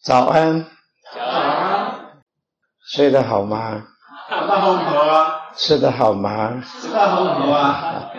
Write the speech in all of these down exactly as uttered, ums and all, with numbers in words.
早安。 早安。 睡得好吗？ 食得好唔好啊？ 吃得好吗？ 食得好唔好啊？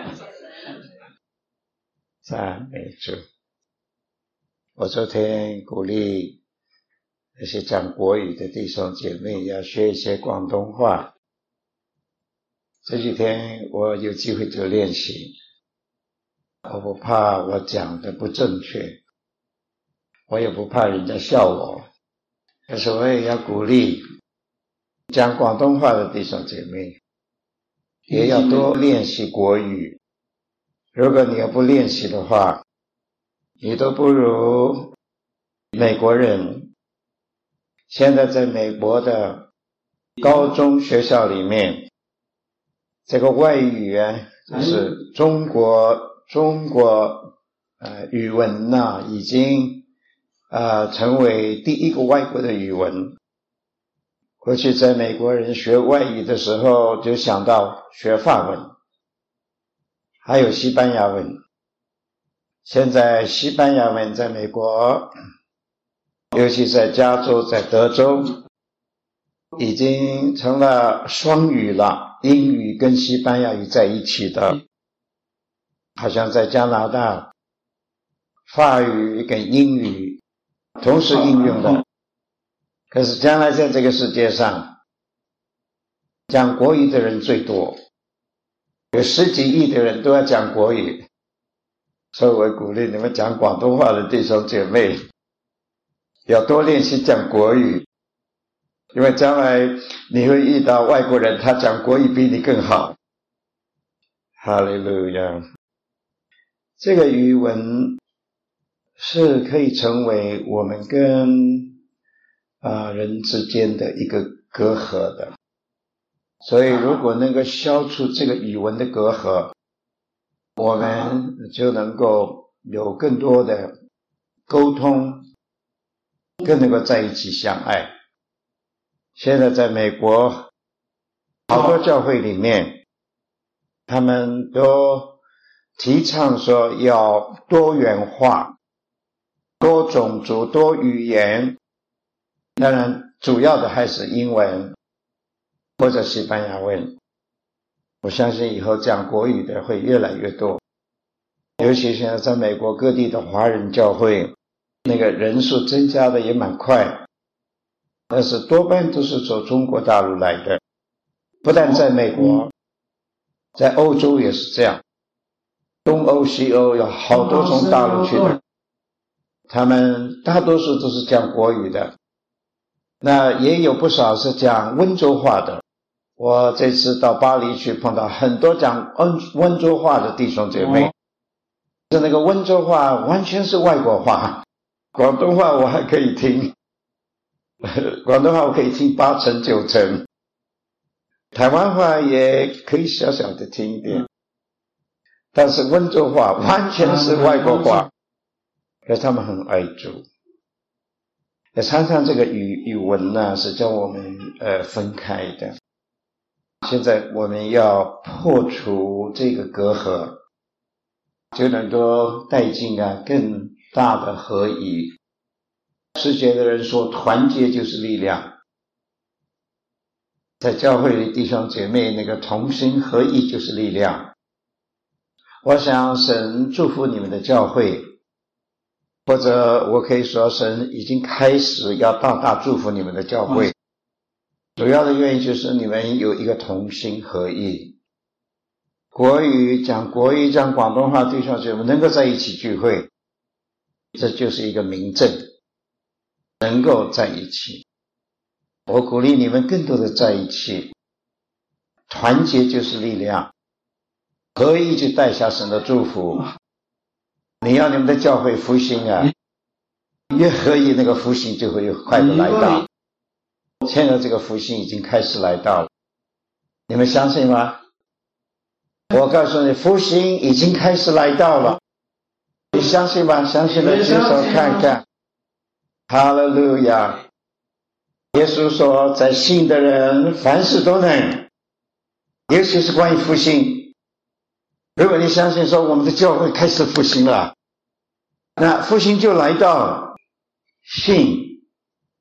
赞美主。我昨天鼓励那些讲国语的弟兄姐妹要学一些广东话。这几天我有机会就练习，我不怕我讲的不正确，我也不怕人家笑我，但是我也要鼓励讲广东话的弟兄姐妹也要多练习国语。如果你要不练习的话，你都不如美国人。现在在美国的高中学校里面，这个外语啊，就是中国中国呃语文呐、啊，已经呃成为第一个外国的语文。过去在美国人学外语的时候，就想到学法文，还有西班牙文。现在西班牙文在美国，尤其在加州、在德州，已经成了双语了，英语跟西班牙语在一起的。好像在加拿大，法语跟英语同时应用的。可是将来在这个世界上，讲国语的人最多，有十几亿的人都要讲国语。所以我鼓励你们讲广东话的弟兄姐妹要多练习讲国语，因为将来你会遇到外国人，他讲国语比你更好。哈利路亚。这个语文是可以成为我们跟啊人之间的一个隔阂的，所以如果能够消除这个语文的隔阂，我们就能够有更多的沟通，更能够在一起相爱。现在在美国好多教会里面，他们都提倡说要多元化，多种族，多语言，当然主要的还是英文或者西班牙文。我相信以后讲国语的会越来越多，尤其现在在美国各地的华人教会，那个人数增加的也蛮快，但是多半都是从中国大陆来的。不但在美国，在欧洲也是这样，东欧西欧有好多从大陆去的，他们大多数都是讲国语的，那也有不少是讲温州话的。我这次到巴黎去碰到很多讲温温州话的弟兄姐妹，是那个温州话完全是外国话，广东话我还可以听，广东话我可以听八成九成，台湾话也可以小小的听一点，但是温州话完全是外国话，可是他们很爱主。也常常这个语语文呢是将我们呃分开的。现在我们要破除这个隔阂，就能够带进啊更大的合一。世界的人说团结就是力量，在教会里弟兄姐妹那个同心合一就是力量。我想神祝福你们的教会，或者我可以说神已经开始要大大祝福你们的教会。主要的原因就是你们有一个同心合意，国语讲国语讲广东话弟兄姐妹能够在一起聚会，这就是一个明证，能够在一起。我鼓励你们更多的在一起，团结就是力量，合一就带下神的祝福。你要你们的教会复兴啊，越合一那个复兴就会快的来到。现在这个复兴已经开始来到了，你们相信吗？我告诉你，复兴已经开始来到了，你相信吗？相信的举手看看。哈利路亚！耶稣说，在信的人凡事都能，尤其是关于复兴。如果你相信说我们的教会开始复兴了，那复兴就来到了。信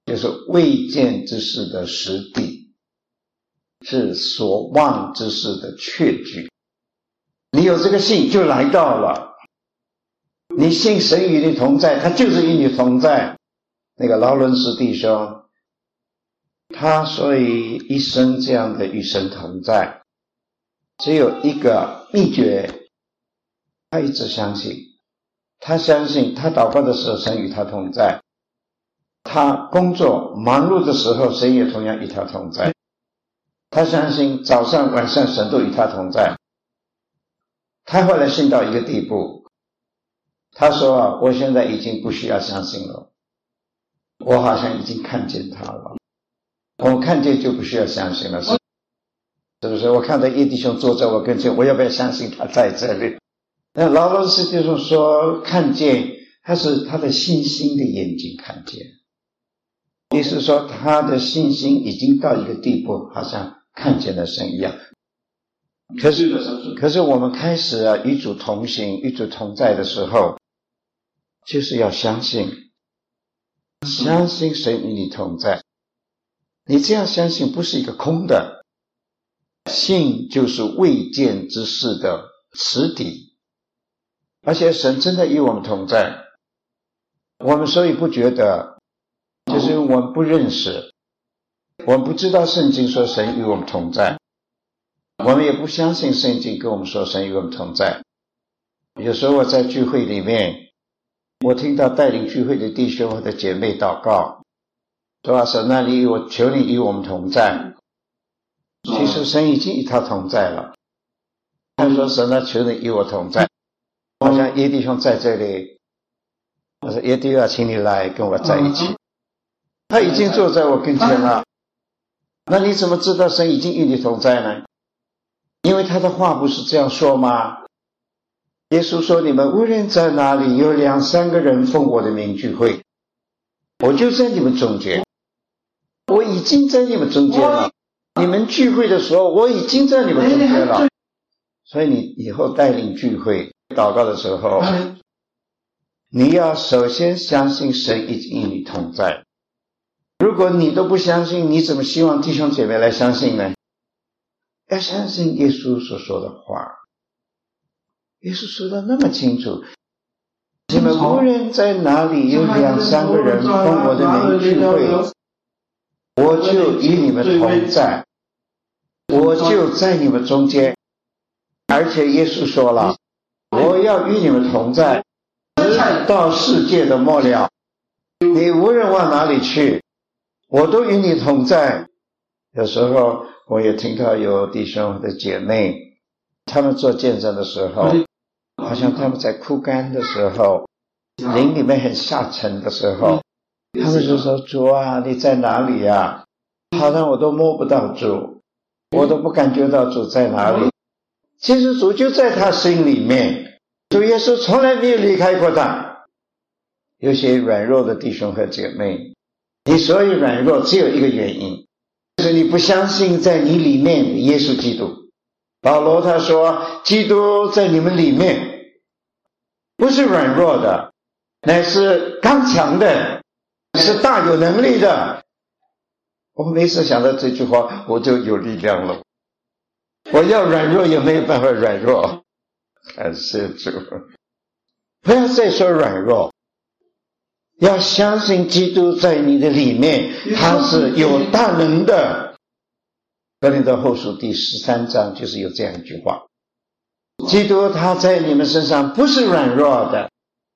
就是未见之事的实底，是所望之事的确据。你有这个信就来到了，你信神与你同在，他就是与你同在。那个劳伦斯弟兄，他所以一生这样的与神同在，只有一个秘诀，他一直相信，他相信他祷告的时候神与他同在，他工作忙碌的时候神也同样与他同在，他相信早上晚上神都与他同在。他后来信到一个地步，他说啊，我现在已经不需要相信了，我好像已经看见他了，我看见就不需要相信了，是不是？我看到叶弟兄坐在我跟前，我要不要相信他在这里？那劳伦斯弟兄说，看见他是他的信心的眼睛看见，意思说他的信心已经到一个地步，好像看见了神一样。可是可是我们开始啊与主同行与主同在的时候，就是要相信，相信神与你同在。你这样相信不是一个空的，信就是未见之事的实底，而且神真的与我们同在。我们所以不觉得，就是我们不认识，我们不知道圣经说神与我们同在，我们也不相信圣经跟我们说神与我们同在。有时候我在聚会里面，我听到带领聚会的弟兄或者姐妹祷告，说啊，神啊，你我求你与我们同在。其实神已经与他同在了。他说神啊，求你与我同在。好像叶弟兄在这里，我说叶弟兄，请你来跟我在一起。他已经坐在我跟前了。那你怎么知道神已经与你同在呢？因为他的话不是这样说吗？耶稣说，你们无论在哪里有两三个人奉我的名聚会，我就在你们中间。我已经在你们中间了，你们聚会的时候我已经在你们中间了。所以你以后带领聚会祷告的时候，你要首先相信神已经与你同在。如果你都不相信，你怎么希望弟兄姐妹来相信呢？要相信耶稣所说的话。耶稣说的那么清楚，你们无论在哪里有两三个人奉我的名聚会，我就与你们同在，我就在你们中间。而且耶稣说了，我要与你们同在，直到世界的末了。你无论往哪里去，我都与你同在。有时候我也听到有弟兄的姐妹，他们做见证的时候，好像他们在枯干的时候，灵里面很下沉的时候，他们就说，主啊，你在哪里啊？好像我都摸不到主，我都不感觉到主在哪里。其实主就在他心里面，主耶稣从来没有离开过他。有些软弱的弟兄和姐妹，你所以软弱只有一个原因，就是你不相信在你里面的耶稣基督。保罗他说，基督在你们里面不是软弱的，乃是刚强的，是大有能力的。我每次想到这句话，我就有力量了。我要软弱也没有办法软弱，感谢主。不要再说软弱，要相信基督在你的里面，他是有大能的。哥林多后书第十三章就是有这样一句话，基督他在你们身上不是软弱的，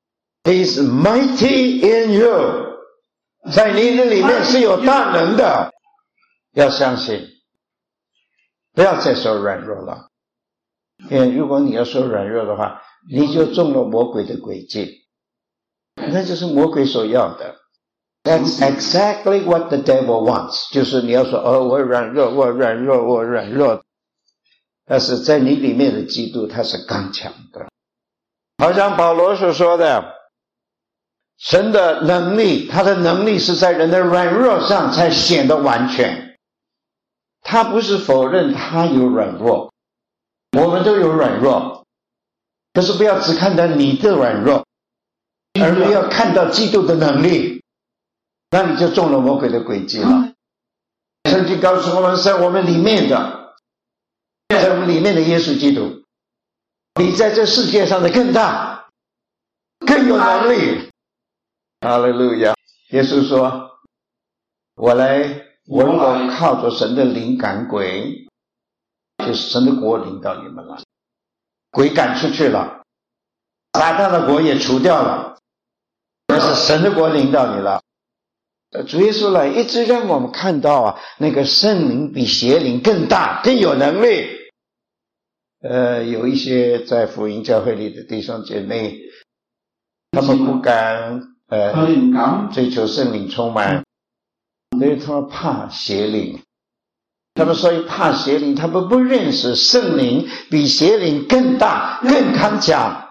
He is mighty in you， 在你的里面是有大能的。要相信，不要再说软弱了，因为如果你要说软弱的话，你就中了魔鬼的诡计，那就是魔鬼所要的。That's exactly what the devil wants， 就是你要说，哦，我软弱，我软弱，我软弱，但是在你里面的基督他是刚强的。好像保罗所说的，神的能力，他的能力是在人的软弱上才显得完全。他不是否认他有软弱，我们都有软弱，可是不要只看到你的软弱，而要看到基督的能力。 那你就中了魔鬼的诡计了。圣经告诉我们，在我们里面的，在我们里面的耶稣基督，比在这世界上的更大，更有能力。哈利路亚！耶稣说：“我来，我如果靠着神的灵赶鬼，就是神的国领导你们了，鬼赶出去了，撒旦的国也除掉了，但是神的国领导你了。”主耶稣来一直让我们看到啊，那个圣灵比邪灵更大，更有能力。呃，有一些在福音教会里的弟兄姐妹，他们不敢呃追求圣灵充满，因为他们怕邪灵。他们所以怕邪灵，他们不认识圣灵比邪灵更大、更康强。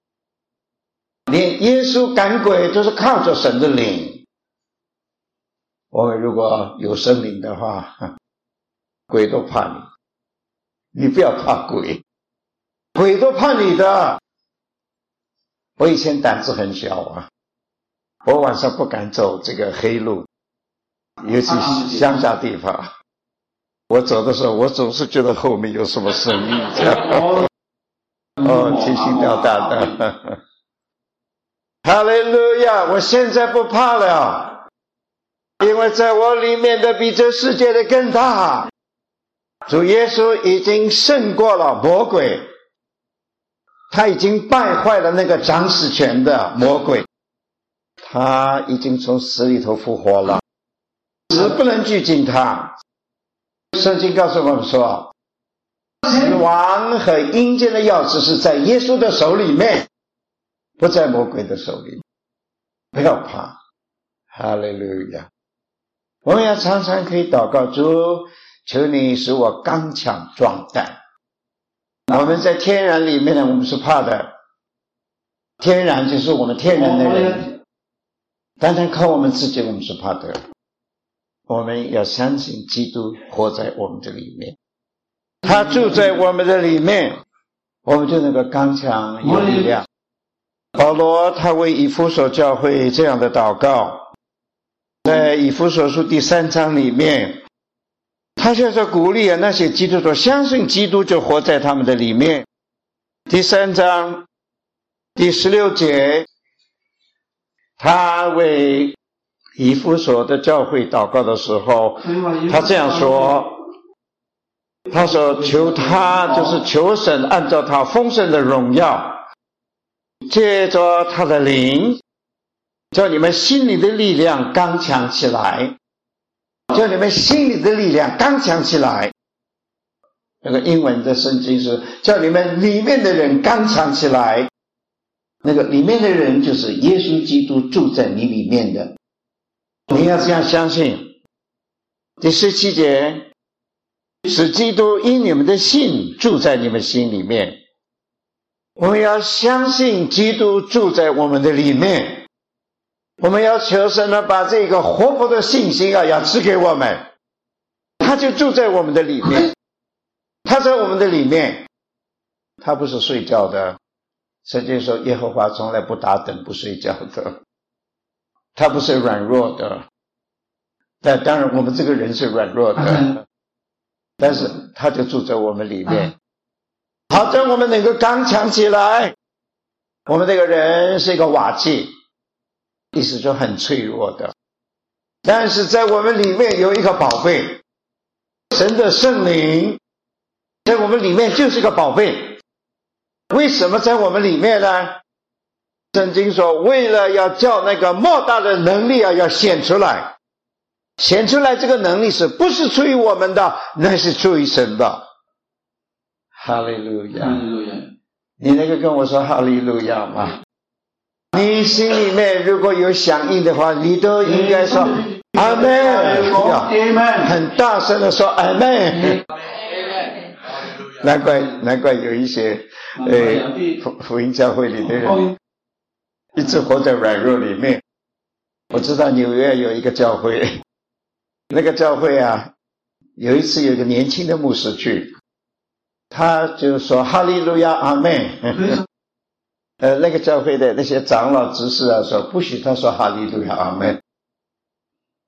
连耶稣赶鬼都是靠着神的灵。我们如果有圣灵的话，鬼都怕你，你不要怕鬼，鬼都怕你的。我以前胆子很小啊，我晚上不敢走这个黑路，尤其乡下地方，我走的时候，我总是觉得后面有什么声音，这样哦，提心吊胆的。哈利路亚！我现在不怕了，因为在我里面的比这世界的更大。主耶稣已经胜过了魔鬼，他已经败坏了那个掌死权的魔鬼，他已经从死里头复活了，死不能拘禁他。圣经告诉我们说，死亡和阴间的钥匙是在耶稣的手里面，不在魔鬼的手里。不要怕，哈利路亚！我们要常常可以祷告，主，求你使我刚强壮胆。我们在天然里面呢，我们是怕的，天然就是我们天然的人，单单靠我们自己我们是怕的。我们要相信基督活在我们的里面，他住在我们的里面，我们就能够刚强有力量。保罗他为以弗所教会这样的祷告，在以弗所书第三章里面，他就是鼓励啊那些基督徒相信基督就活在他们的里面。第三章第十六节，他为以弗所的教会祷告的时候，他这样说，他说求他就是求神按照他丰盛的荣耀，借着他的灵，叫你们心里的力量刚强起来，叫你们心里的力量刚强起来。那个英文的圣经是叫你们里面的人刚强起来，那个里面的人就是耶稣基督住在你里面的，你要这样相信。第十七节，使基督因你们的信住在你们心里面。我们要相信基督住在我们的里面，我们要求神呢把这个活泼的信心啊要赐给我们，他就住在我们的里面，他在我们的里面，他不是睡觉的。圣经说耶和华从来不打盹不睡觉的，他不是软弱的，但当然我们这个人是软弱的，但是他就住在我们里面，好让我们能够刚强起来。我们这个人是一个瓦器，意思就很脆弱的，但是在我们里面有一个宝贝，神的圣灵在我们里面就是个宝贝。为什么在我们里面呢？圣经说为了要叫那个莫大的能力啊要显出来，显出来这个能力是不是出于我们的，那是出于神的。哈利路亚！哈利路亚！你能够跟我说哈利路亚吗？你心里面如果有响应的话，你都应该说阿们，很大声的说阿们。难怪难怪有一些呃福福音教会里的人一直活在软弱里面。我知道纽约有一个教会，那个教会啊，有一次有一个年轻的牧师去，他就说哈利路亚阿们。呃，那个教会的那些长老执事啊说不许他说哈利路亚阿们，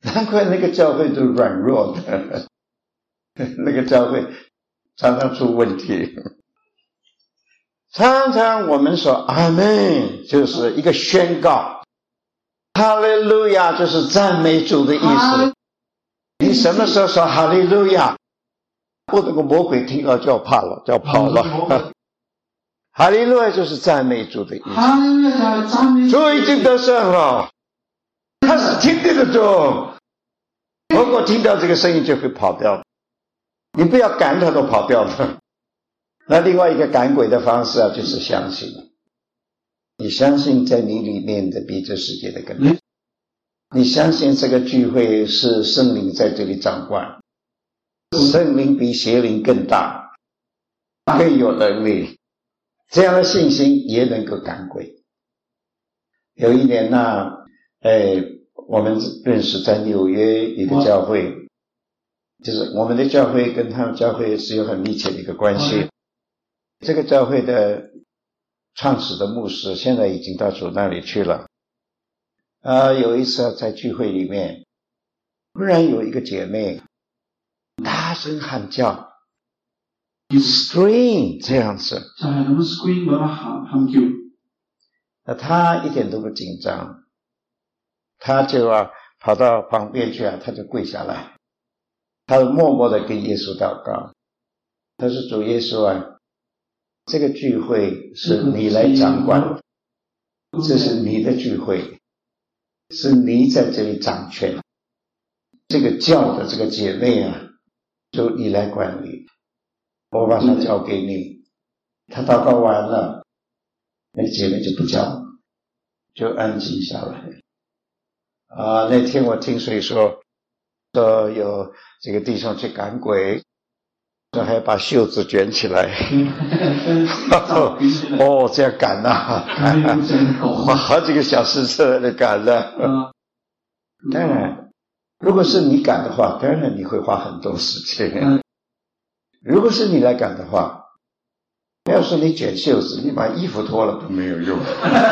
难怪那个教会都软弱的，那个教会常常出问题。常常我们说阿们就是一个宣告，哈利路亚就是赞美主的意思。你什么时候说哈利路亚，我那个魔鬼听到就要怕了，就要跑了。哈利路亚就是赞美主的意思。主已经得胜了，他是听得的主。如果听到这个声音就会跑掉，你不要赶他都跑掉了。那另外一个赶鬼的方式啊，就是相信。你相信在你里面的比这世界的更大，你相信这个聚会是圣灵在这里掌管，圣灵比邪灵更大，更有能力，这样的信心也能够赶鬼。有一年呢，哎，我们认识在纽约一个教会，就是我们的教会跟他们教会是有很密切的一个关系。这个教会的创始的牧师现在已经到主那里去了。呃，有一次在聚会里面，突然有一个姐妹大声喊叫 ，scream 这样子。 就係咁 scream 咁樣喊喊叫。 那她一點都不緊張，她就啊跑到旁邊去啊，她就跪下來，她默默地跟耶穌禱告。她說主耶穌啊，這個聚會是你來掌管，這是你的聚會，是你在這裡掌權，這個教的這個姐妹啊，就你來管理，我把它交給你。她禱告完了，那個姐妹就不叫，就安靜下來。啊，那天我聽誰說，說有這個弟兄去趕鬼，說還要把袖子捲起來。哦，這樣趕啊，花好幾個小時車就趕了。當然，如果是你趕的話，當然你會花很多時間。如果是你來趕的話，不要說你捲袖子，你把衣服脫了都沒有用。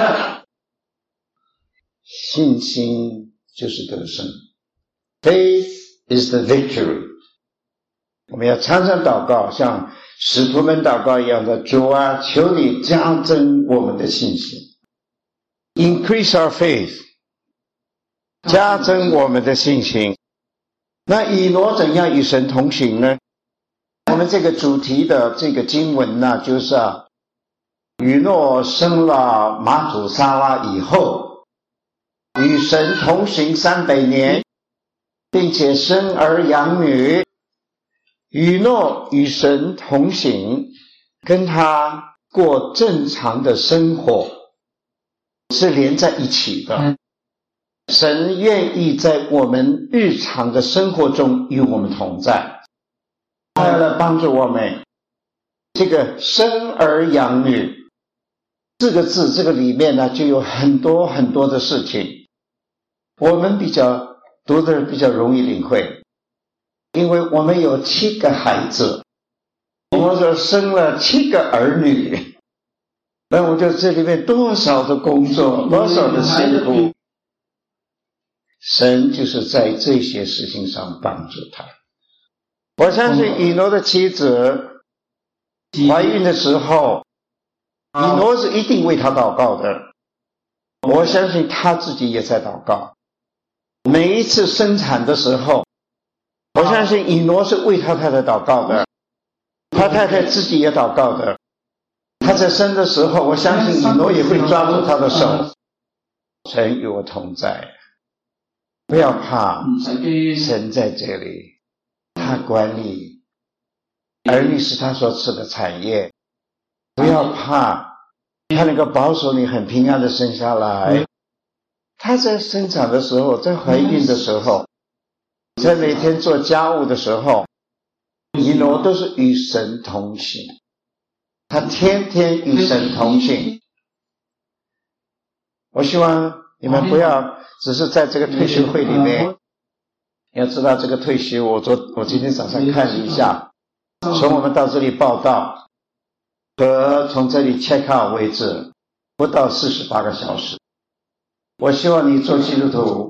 信心就是得勝 ，Faith is the victory。我們要常常禱告，像使徒們禱告一樣的，主啊，求你加增我們的信心 ，increase our faith， 加增我們的信心。那以挪怎樣與神同行呢？我們這個主題的這個經文呢，就是啊，以諾生了瑪土撒拉以後，與神同行三百年，並且生兒養女。以諾與神同行，跟他過正常的生活是連在一起的。神願意在我們日常的生活中與我們同在，他要來幫助我們。這個生兒養女四個字，這個裡面呢就有很多很多的事情，我們比較讀的人比較容易領會。因為我們有七個孩子，我說生了七個兒女，那我就這裡面多少的工作，多少的辛苦，神就是在這些事情上幫助他。我相信以諾的妻子懷孕的時候，以諾是一定為他禱告的，我相信他自己也在禱告。每一次生產的時候，我相信以諾是為他太太禱告的，他太太自己也禱告的。他在生的時候，我相信以諾也會抓住他的手。神與我同在，不要怕，神在這裡，他管理，兒女是他所賜的產業。不要怕，他能夠保守你很平安的生下來。他在生產的時候，在懷孕的時候，在每天做家務的時候，以諾都是與神同行，他天天與神同行。我希望你們不要只是在這個退休會裡面，要知道這個退休，我昨我今天早上看了一下，從我們到這裡報到和從這裡 check out 為止，不到四十八個小時。我希望你做基督徒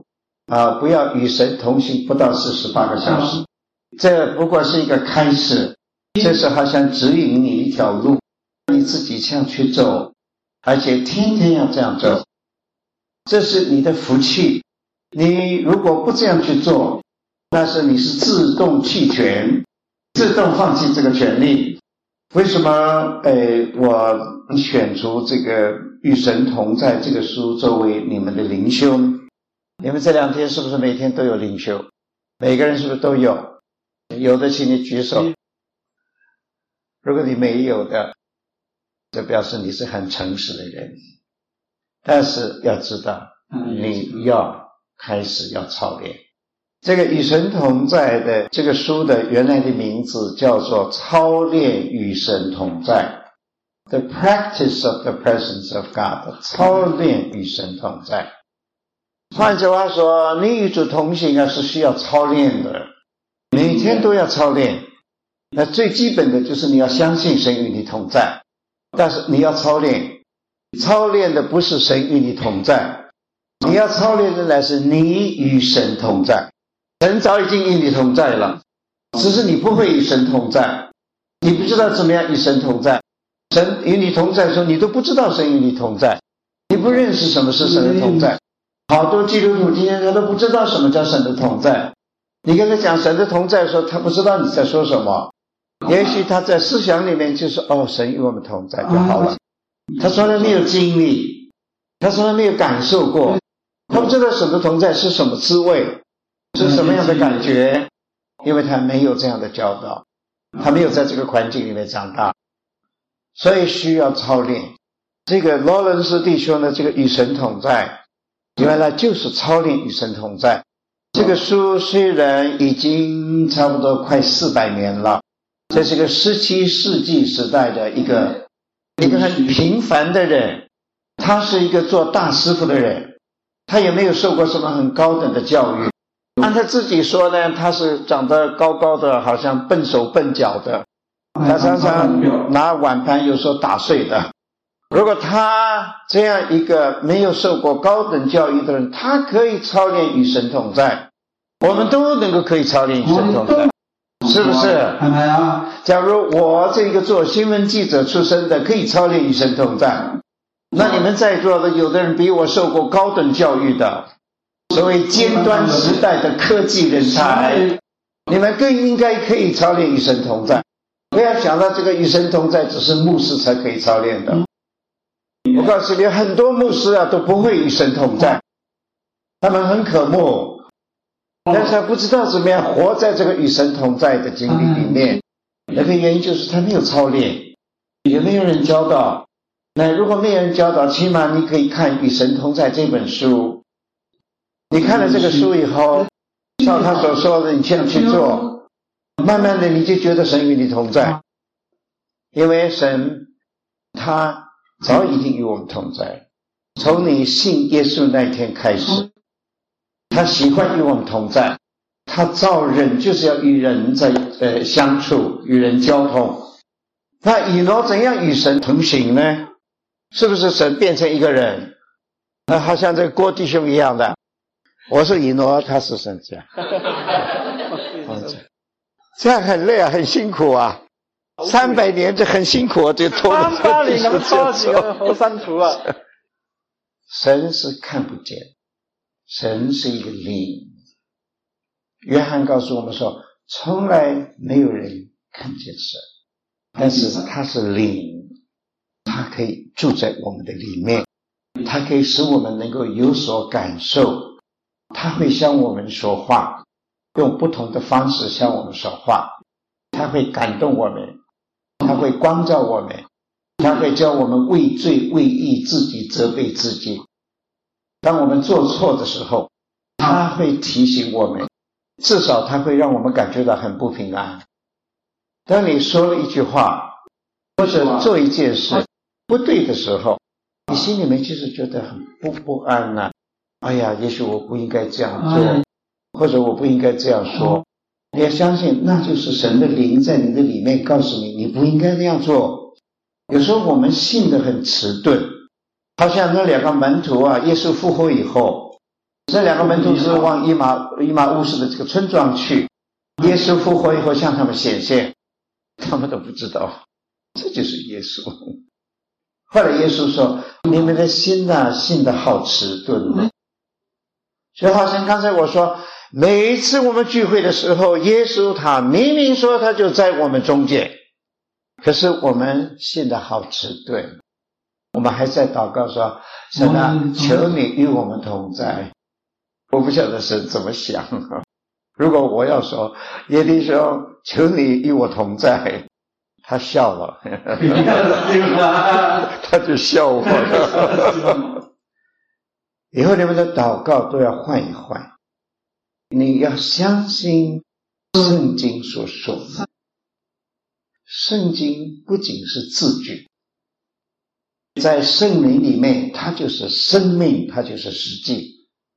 啊，不要与神同行不到四十八个小时，这不过是一个开始，这是好像指引你一条路，你自己这样去走，而且天天要这样走，这是你的福气。你如果不这样去做，那是你是自动弃权，自动放弃这个权利。为什么呃，我选出这个与神同在这个书作为你们的灵修？你们这两天是不是每天都有灵修？每个人是不是都有？有的请你举手。如果你没有的，这表示你是很诚实的人。但是要知道，你要开始要操练。这个与神同在的这个书的原来的名字叫做操练与神同在， The practice of the presence of God， 操练与神同在。换句话说，你与主同行啊是需要操练的，每天都要操练。那最基本的就是你要相信神与你同在，但是你要操练，操练的不是神与你同在，你要操练的乃是你与神同在。神早已经与你同在了，只是你不会与神同在，你不知道怎么样与神同在。神与你同在的时候，你都不知道神与你同在，你不认识什么是神的同在。好多基督徒今天他都不知道什么叫神的同在，你跟他讲神的同在的时候，他不知道你在说什么。也许他在思想里面就是哦，神与我们同在就好了，他从来没有经历，他从来没有感受过，他不知道神的同在是什么滋味，是什么样的感觉，因为他没有这样的教导，他没有在这个环境里面长大，所以需要操练。这个劳伦斯弟兄的这个与神同在，原来就是操练与神同在。这个书虽然已经差不多快四百年了，这是个十七世纪时代的一个一个很平凡的人，他是一个做大师傅的人，他也没有受过什么很高等的教育。按他自己说呢，他是长得高高的，好像笨手笨脚的，他常常拿碗盘有时候打碎的。如果他这样一个没有受过高等教育的人，他可以操练与神同在，我们都能够可以操练与神同在，是不是？假如我这个做新闻记者出身的可以操练与神同在，那你们在座的有的人比我受过高等教育的，所谓尖端时代的科技人才，你们更应该可以操练与神同在。不要想到这个与神同在只是牧师才可以操练的，我告诉你，很多牧师啊都不会与神同在，他们很渴慕，但是他不知道怎么样活在这个与神同在的经历里面。那个原因就是他没有操练，也没有人教导。那如果没有人教导，起码你可以看《与神同在》这本书，你看了这个书以后，照他所说的你这样去做，慢慢的你就觉得神与你同在，因为神他早已经与我们同在，从你信耶稣那天开始，他喜欢与我们同在，他造人就是要与人在呃相处，与人交通。那以挪怎样与神同行呢？是不是神变成一个人？那好像这个郭弟兄一样的，我是以挪，他是神这样，这样很累啊，很辛苦啊。三百年这很辛苦啊，这拖着三八零能超几个猴山图啊？ 神是看不见，神是一个灵。约翰告诉我们说，从来没有人看见神，但是他是灵，他可以住在我们的里面，他可以使我们能够有所感受，他会向我们说话，用不同的方式向我们说话，他会感动我们，他会光照我们，他会教我们为罪为义，自己责备自己。当我们做错的时候，他会提醒我们，至少他会让我们感觉到很不平安。当你说了一句话或者做一件事不对的时候，你心里面其实觉得很不不安啊，哎呀，也许我不应该这样做，或者我不应该这样说。你要相信，那就是神的灵在你的里面告诉你，你不应该那样做。有时候我们信得很迟钝，好像那两个门徒啊，耶稣复活以后， 这两个门徒是往以马以马乌斯的这个村庄去，耶稣复活以后向他们显现，他们都不知道这就是耶稣。后来耶稣说，你们的心啊信得好迟钝了。所以好像刚才我说，每一次我们聚会的时候，耶稣他明明说他就在我们中间，可是我们信得好迟钝，我们还在祷告说，神啊，求你与我们同在。我不晓得神怎么想啊。如果我要说，耶弟兄，求你与我同在，他笑了，他就笑我了。以后你们的祷告都要换一换，你要相信圣经所说的。圣经不仅是字句，在圣灵里面，它就是生命，它就是实际。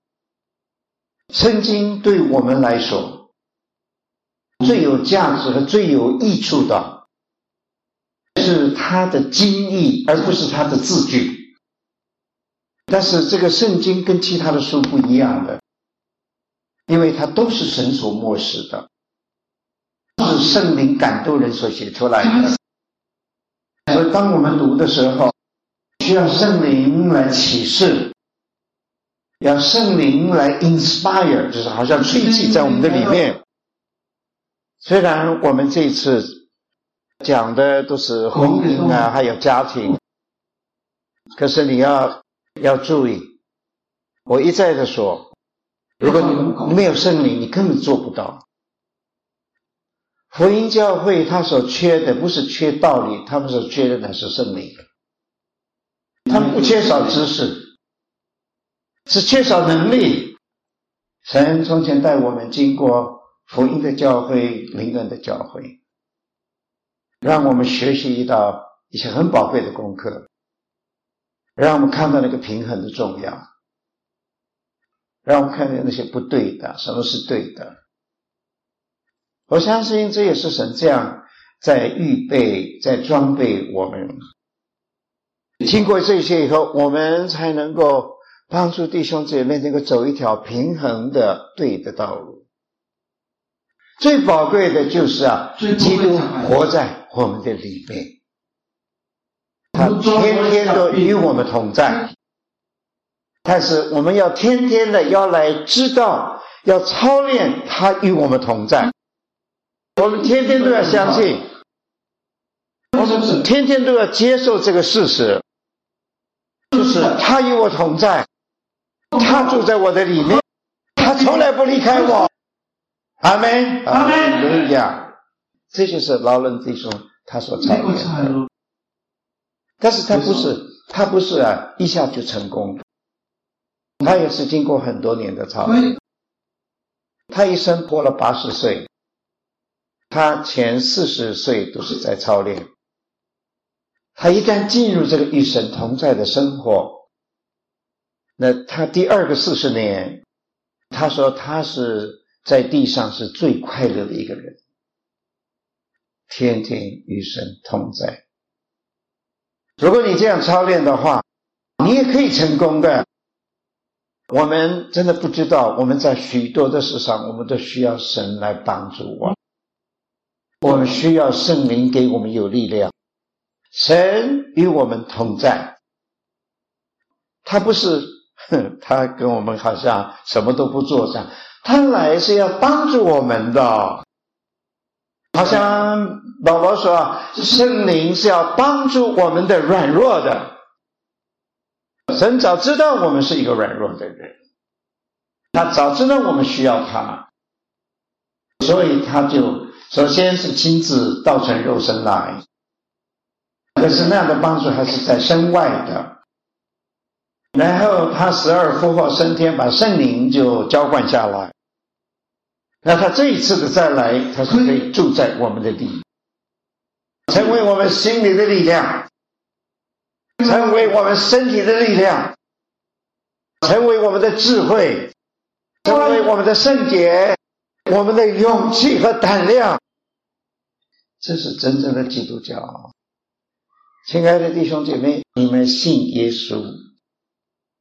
圣经对我们来说最有价值和最有益处的是它的经义，而不是它的字句。但是这个圣经跟其他的书不一样的，因为它都是神所默示的，是圣灵感动人所写出来的。所以当我们读的时候，需要圣灵来启示，要圣灵来 inspire， 就是好像吹气在我们的里面。虽然我们这次讲的都是婚姻啊，还有家庭，可是你要要注意，我一再的说，如果你没有圣灵，你根本做不到。福音教会他所缺的不是缺道理，他们所缺的乃是圣灵。他们不缺少知识，是缺少能力。神从前带我们经过福音的教会、灵恩的教会，让我们学习到一些很宝贵的功课，让我们看到那个平衡的重要，让我们看到那些不对的，什么是对的。我相信这也是神这样在预备，在装备我们。经过这些以后，我们才能够帮助弟兄姐妹能够走一条平衡的对的道路。最宝贵的就是啊，基督活在我们的里面，他天天都与我们同在。但是我们要天天的要来知道，要操练他与我们同在。我们天天都要相信，我们天天都要接受这个事实，就是他与我同在，他住在我的里面，他从来不离开我。阿们，阿们，路亚！这就是劳伦弟兄他所操练的。但是他不是，他不是啊，一下就成功的，他也是经过很多年的操练。他一生活了八十岁，他前四十岁都是在操练。他一旦进入这个与神同在的生活，那他第二个四十年，他说他是在地上是最快乐的一个人，天天与神同在。如果你这样操练的话，你也可以成功的。我们真的不知道，我们在许多的事上，我们都需要神来帮助我。我们需要圣灵给我们有力量。神与我们同在，他不是他跟我们好像什么都不做这样，他来是要帮助我们的。好像保罗说，圣灵是要帮助我们的软弱的。神早知道我们是一个软弱的人，他早知道我们需要他，所以他就首先是亲自道成肉身来，可是那样的帮助还是在身外的。然后他死而复活升天，把圣灵就浇灌下来。那他这一次的再来，他是可以住在我们的里面，成为我们心里的力量，成为我们身体的力量，成为我们的智慧，成为我们的圣洁，我们的勇气和胆量。这是真正的基督教。亲爱的弟兄姐妹，你们信耶稣，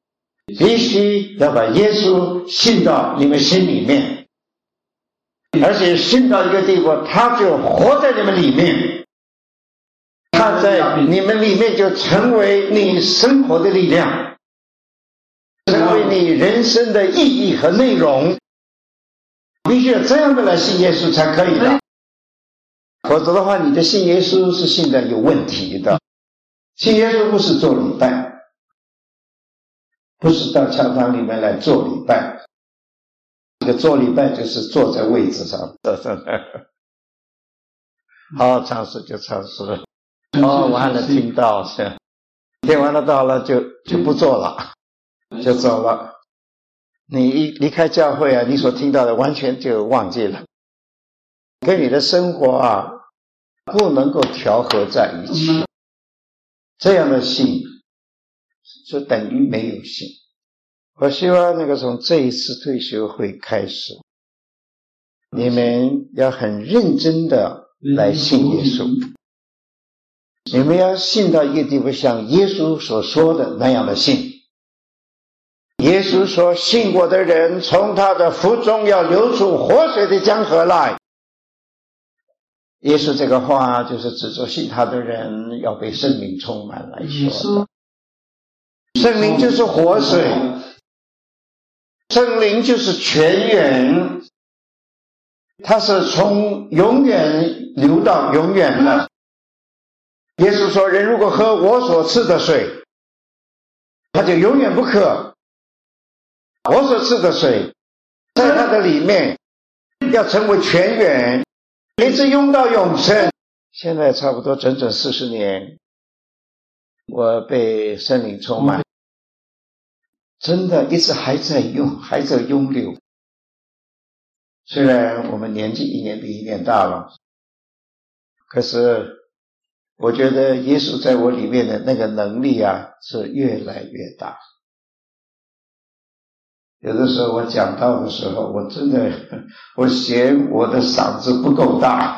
必须要把耶稣信到你们心里面，而且信到一个地步，他就活在你们里面，他在你们里面就成为你生活的力量，成为你人生的意义和内容。必须要这样的来信耶稣才可以的，否则的话，你的信耶稣是信的有问题的。信耶稣不是做礼拜，不是到教堂里面来做礼拜，这个做礼拜就是坐在位置上，好尝试就尝试，哦，完了听到是，听完了到了就就不做了，就走了。你一离开教会啊，你所听到的完全就忘记了，跟你的生活啊不能够调和在一起，这样的信就等于没有信。我希望那个从这一次退休会开始，你们要很认真的来信耶稣，你们要信到一个地步，像耶稣所说的那样的信。耶稣说，信我的人从他的腹中要流出活水的江河来。耶稣这个话就是指着信他的人要被圣灵充满来说的。圣灵就是活水，圣灵就是泉源，它是从永远流到永远的。耶稣说，人如果喝我所赐的水，他就永远不渴。我所赐的水在它的里面要成为泉源，一直用到永生。现在差不多整整四十年，我被圣灵充满，真的一直还在用，还在涌流。虽然我们年纪一年比一年大了，可是我觉得耶稣在我里面的那个能力啊是越来越大。有的时候我讲道的时候，我真的我嫌我的嗓子不够大，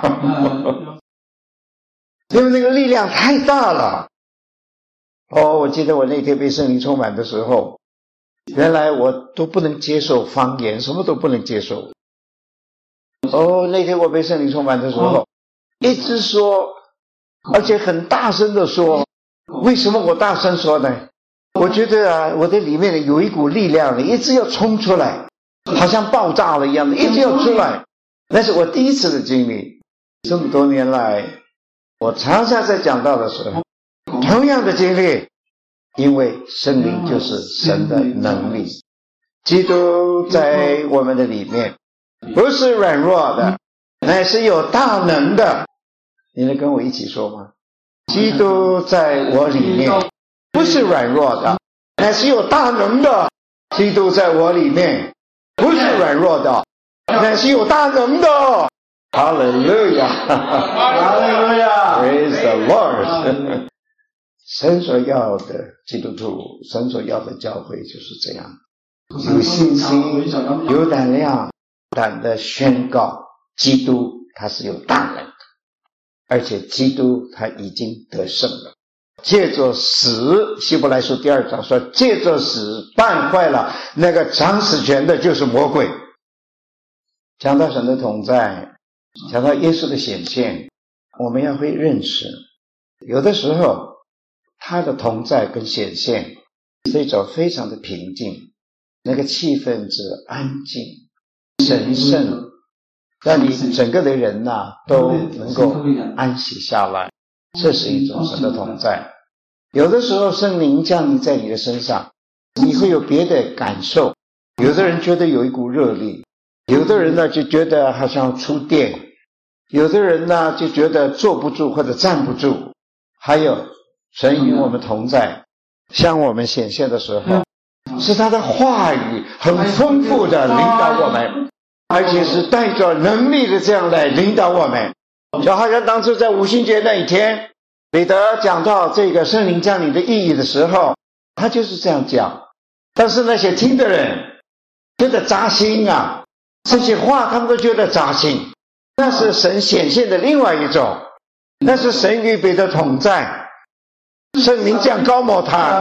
因为那个力量太大了。哦，我记得我那天被圣灵充满的时候，原来我都不能接受方言，什么都不能接受。哦，那天我被圣灵充满的时候，一直说，而且很大声的说。为什么我大声说呢？我觉得啊，我的里面有一股力量一直要冲出来，好像爆炸了一样的，一直要出来。那是我第一次的经历。这么多年来，我常常在讲道的时候，同样的经历，因为圣灵就是神的能力，基督在我们的里面，不是软弱的，乃是有大能的。你能跟我一起说吗？基督在我里面，不是软弱的，乃是有大能的。基督在我里面，不是软弱的，乃是有大能的。哈利路亚，哈利路亚 ，Praise the Lord 。神所要的基督徒，神所要的教会就是这样，有信心，有胆量，胆的宣告基督他是有大能的，而且基督他已经得胜了。借着死，希伯来书第二章说，借着死败坏了那个掌死权的就是魔鬼。讲到神的同在，讲到耶稣的显现，我们要会认识，有的时候他的同在跟显现是一种非常的平静，那个气氛是安静神圣，让你整个的人呐、啊、都能够安息下来，这是一种神的同在。有的时候圣灵降临在你的身上，你会有别的感受，有的人觉得有一股热力，有的人呢就觉得好像触电，有的人呢就觉得坐不住或者站不住。还有神与我们同在，向我们显现的时候，是他的话语很丰富的领导我们，而且是带着能力的这样来领导我们。就好像当初在五旬节那一天，彼得讲到这个圣灵降临的意义的时候，他就是这样讲。但是那些听的人觉得扎心啊，这些话他们都觉得扎心。那是神显现的另外一种，那是神与彼得同在，圣灵降高摩他，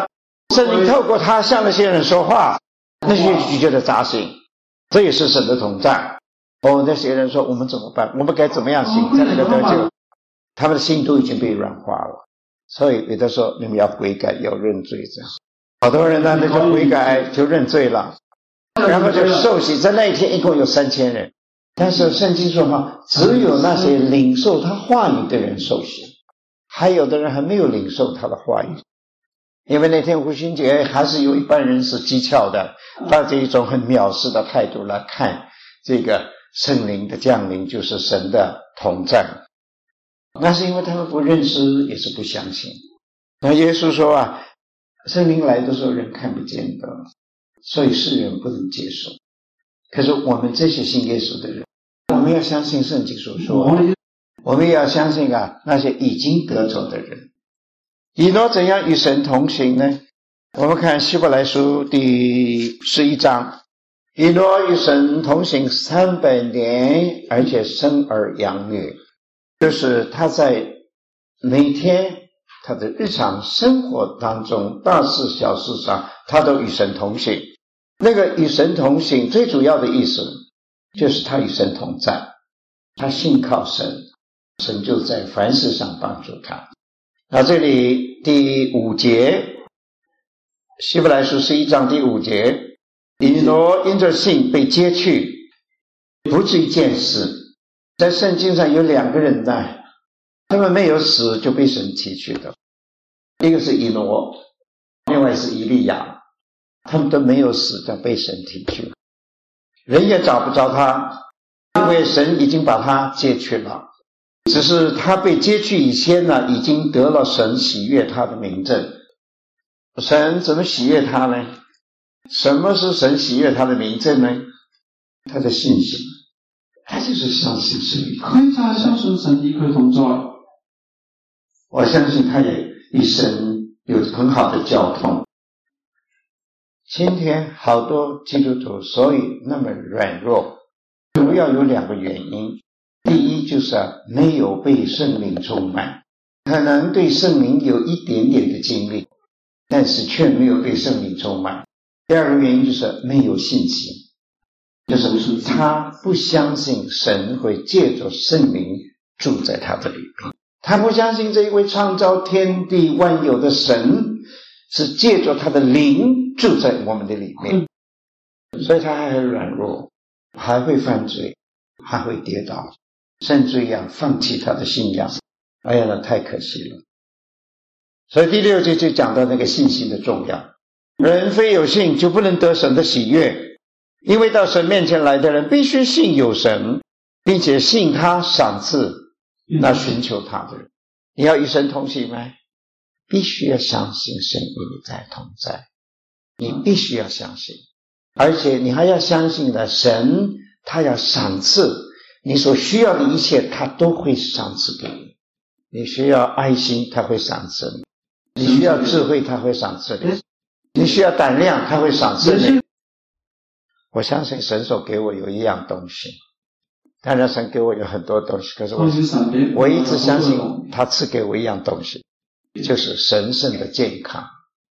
圣灵透过他向那些人说话，那些就觉得扎心，这也是神的同在。哦，那些人说我们怎么办？我们该怎么样行才能够得救？他们的心都已经被软化了。所以彼得说你们要悔改，要认罪。这样好多人呢，那就悔改就认罪了，然后就受洗。在那一天一共有三千人，但是圣经说嘛，只有那些领受他话语的人受洗，还有的人还没有领受他的话语。因为那天五旬节还是有一般人是讥诮的，抱着一种很藐视的态度来看这个圣灵的降临，就是神的同在。那是因为他们不认识，也是不相信。那耶稣说啊，圣灵来的时候人看不见的，所以世人不能接受。可是我们这些信耶稣的人，我们要相信圣经所说，我们也要相信啊那些已经得着的人。以诺怎样与神同行呢？我们看希伯来书第十一章，以诺与神同行三百年，而且生儿养女，就是他在每天他的日常生活当中，大事小事上，他都与神同行。那个与神同行最主要的意思就是他与神同在，他信靠神，神就在凡事上帮助他。那这里第五节，希伯来书十一章第五节，以诺因着信被接去，不是一件事。在圣经上有两个人呢，他们没有死就被神提去的，一个是以诺，另外是以利亚，他们都没有死就被神提去，人也找不着他，因为神已经把他接去了。只是他被接去以前呢，已经得了神喜悦他的明证。神怎么喜悦他呢？什么是神喜悦他的明证呢？他的信心，他就是相信神。 佢就係相信神與佢同在。 我相信他也與神有很好的交通。今天好多基督徒所以那麼軟弱，主要有兩個原因。第一就是啊，沒有被聖靈充滿，可能對聖靈有一點點的經歷，但是卻沒有被聖靈充滿。第二個原因就是沒有信心，就是他不相信神會借着聖靈住在他的裡面，他不相信這一位創造天地萬有的神是借着他的靈住在我們的裡面，所以他還很軟弱，還會犯罪，還會跌倒，甚至要放棄他的信仰。哎呀，那太可惜了。所以第六节就講到那個信心的重要。人非有信就不能得神的喜悅，因為到神面前來的人必須信有神，並且信他賞賜那尋求他的人。你要與神同行嗎？必須要相信神與你在同在，你必須要相信，而且你還要相信的神他要賞賜你所需要的一切，他都會賞賜給你。你需要愛心，他會賞賜你；你需要智慧，他會賞賜你；你需要膽量，他會賞賜你。我相信神所給我有一樣東西，當然神給我有很多東西，可是我我一直相信他賜給我一樣東西，就是神聖的健康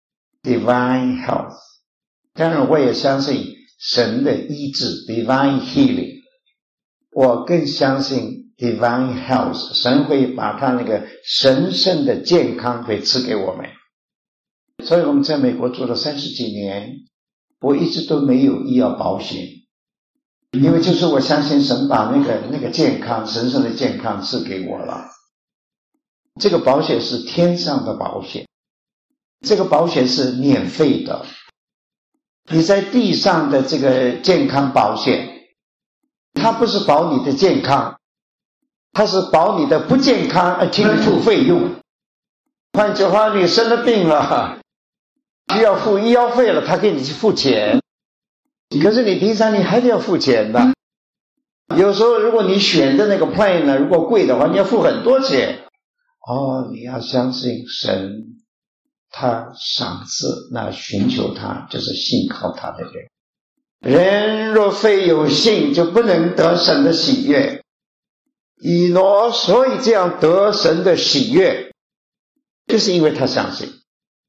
Divine Health。 當然我也相信神的醫治 Divine Healing， 我更相信Divine Health， 神會把他那個神聖的健康會賜給我們。所以我們在美國住了三十幾年，我一直都沒有醫療保險，因為就是我相信神把那個那個健康神聖的健康賜給我了。這個保險是天上的保險，這個保險是免費的。你在地上的這個健康保險，它不是保你的健康，它是保你的不健康而替你付費用。換句話，你生了病了，需要付醫藥費了，他給你去付錢。可是你平常你還是要付錢的。有時候如果你選的那個 plan 呢，如果貴的話，你要付很多錢。哦，你要相信神，他賞賜那尋求他，就是信靠他的人。人若非有信，就不能得神的喜悅。以諾所以這樣得神的喜悅，就是因為他相信。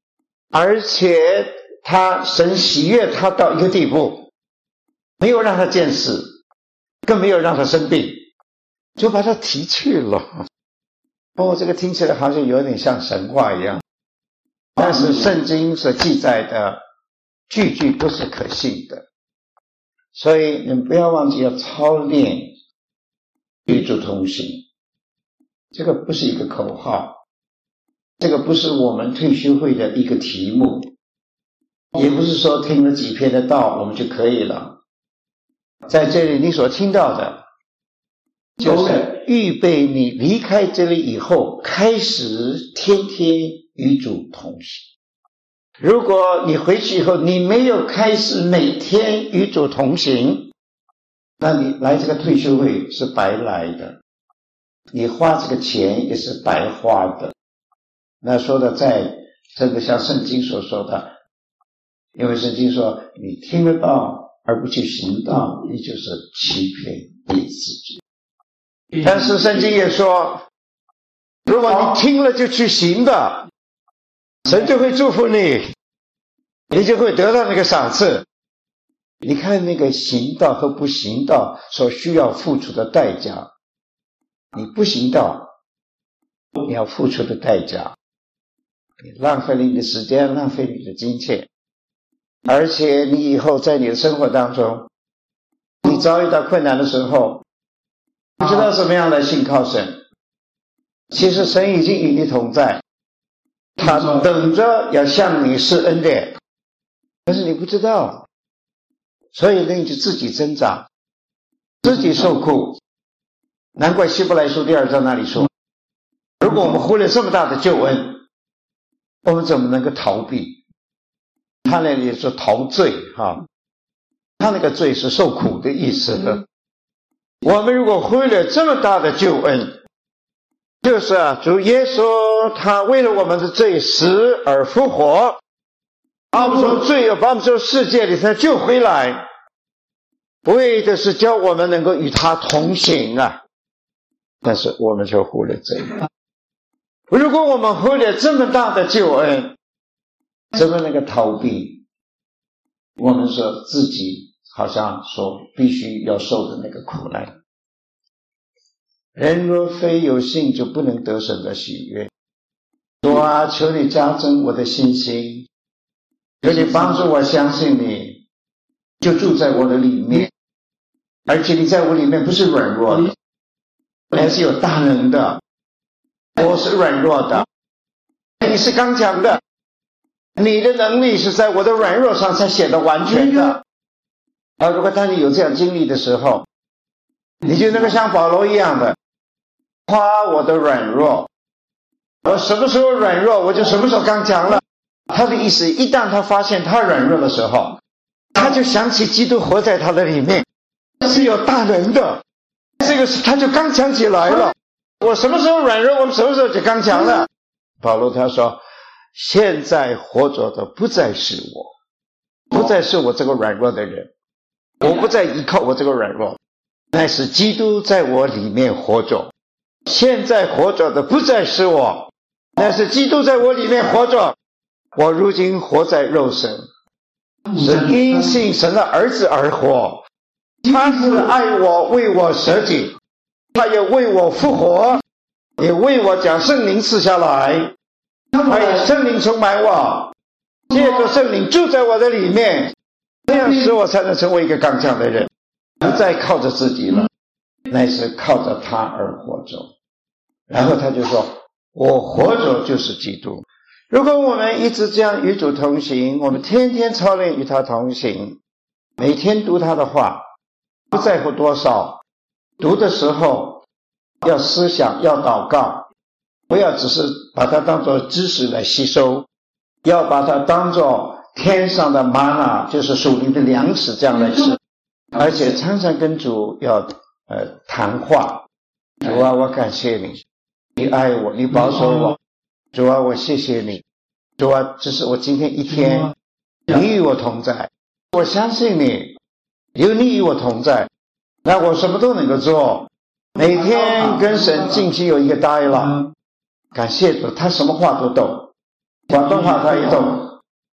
而且他神喜悦他到一个地步，没有让他见死，更没有让他生病，就把他提去了。哦，这个听起来好像有点像神话一样，但是圣经所记载的句句都是可信的。所以你们不要忘记要操练与主同行，这个不是一个口号，这个不是我们退休会的一个题目，也不是说听了几篇的道我们就可以了。在这里你所听到的就是预备你离开这里以后开始天天与主同行。如果你回去以后你没有开始每天与主同行，那你来这个退休会是白来的，你花这个钱也是白花的。那说的在这个像圣经所说的，因为圣经说你听得到而不去行道，也就是欺骗你自己。但是圣经也说，如果你听了就去行的，神就会祝福你，你就会得到那个赏赐。你看那个行道和不行道所需要付出的代价，你不行道你要付出的代价，你浪费了你的时间，浪费你的金钱，而且你以后在你的生活当中，你遭遇到困难的时候，不知道怎么样来信靠神。其实神已经与你同在，他等着要向你施恩典，但是你不知道，所以你就自己挣扎，自己受苦。难怪希伯来书第二章那里说，如果我们忽略这么大的救恩，我们怎么能够逃避？他那里说逃罪哈，他那个罪是受苦的意思的。我们如果忽略这么大的救恩，就是啊，主耶稣他为了我们的罪死而复活，把我们从罪恶把我们从世界里头救回来，为的是叫我们能够与他同行啊。但是我们就忽略这个。如果我们忽略这么大的救恩，怎么能够逃避我们说自己好像说必须要受的那个苦难？人若非有信，就不能得神的喜悦。主啊，求你加增我的信心，求你帮助我相信你，就住在我的里面，而且你在我里面不是软弱的，还是有大能的。我是软弱的，你是刚强的，你的能力是在我的软弱上才显得完全的。而如果当你有这样经历的时候，你就能够像保罗一样的夸我的软弱，我什么时候软弱我就什么时候刚强了。他的意思，一旦他发现他软弱的时候，他就想起基督活在他的里面是有大能的，这个他就刚强起来了。我什么时候软弱，我们什么时候就刚强了。保罗他说，现在活着的不再是我，不再是我这个软弱的人，我不再依靠我这个软弱，乃是基督在我里面活着。现在活着的不再是我，乃是基督在我里面活着。我如今活在肉身，是因信神的儿子而活。他是爱我，为我舍己，他也为我复活，也为我将圣灵赐下来，他也圣灵充满我，借着圣灵住在我的里面，这样使我才能成为一个刚强的人，不再靠着自己了，乃是靠着他而活着。然后他就说，我活着就是基督。如果我们一直这样与主同行，我们天天操练与他同行，每天读他的话，不在乎多少，读的时候要思想，要祷告，不要只是把它当作知识来吸收，要把它当作天上的玛纳，就是属灵的粮食这样来吃，而且常常跟主要呃谈话。主啊，我感谢你，你爱我，你保守我。主啊，我谢谢你。主啊，这是我今天一天，你与我同在，我相信你，有你与我同在，那我什么都能够做。每天跟神进行有一个 dialogue， 感谢主，他什么话都懂，广东话他也懂，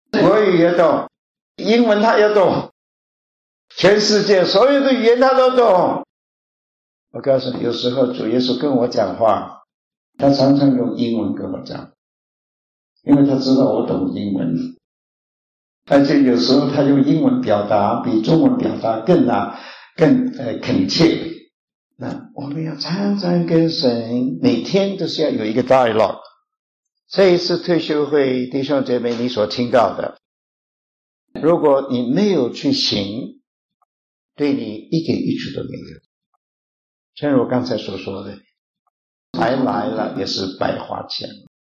国语也懂，英文他也懂，全世界所有的语言他都懂。我告诉你，有时候主耶稣跟我讲话，他常常用英文跟我讲，因为他知道我懂英文，而且有时候他用英文表达比中文表达更啊更呃恳切。那我们要常常跟神，每天都是要有一个 dialogue。这一次退休会，弟兄姐妹，你所听到的，如果你没有去行，对你一点益处都没有。正如我刚才所说的，才来了也是白花钱。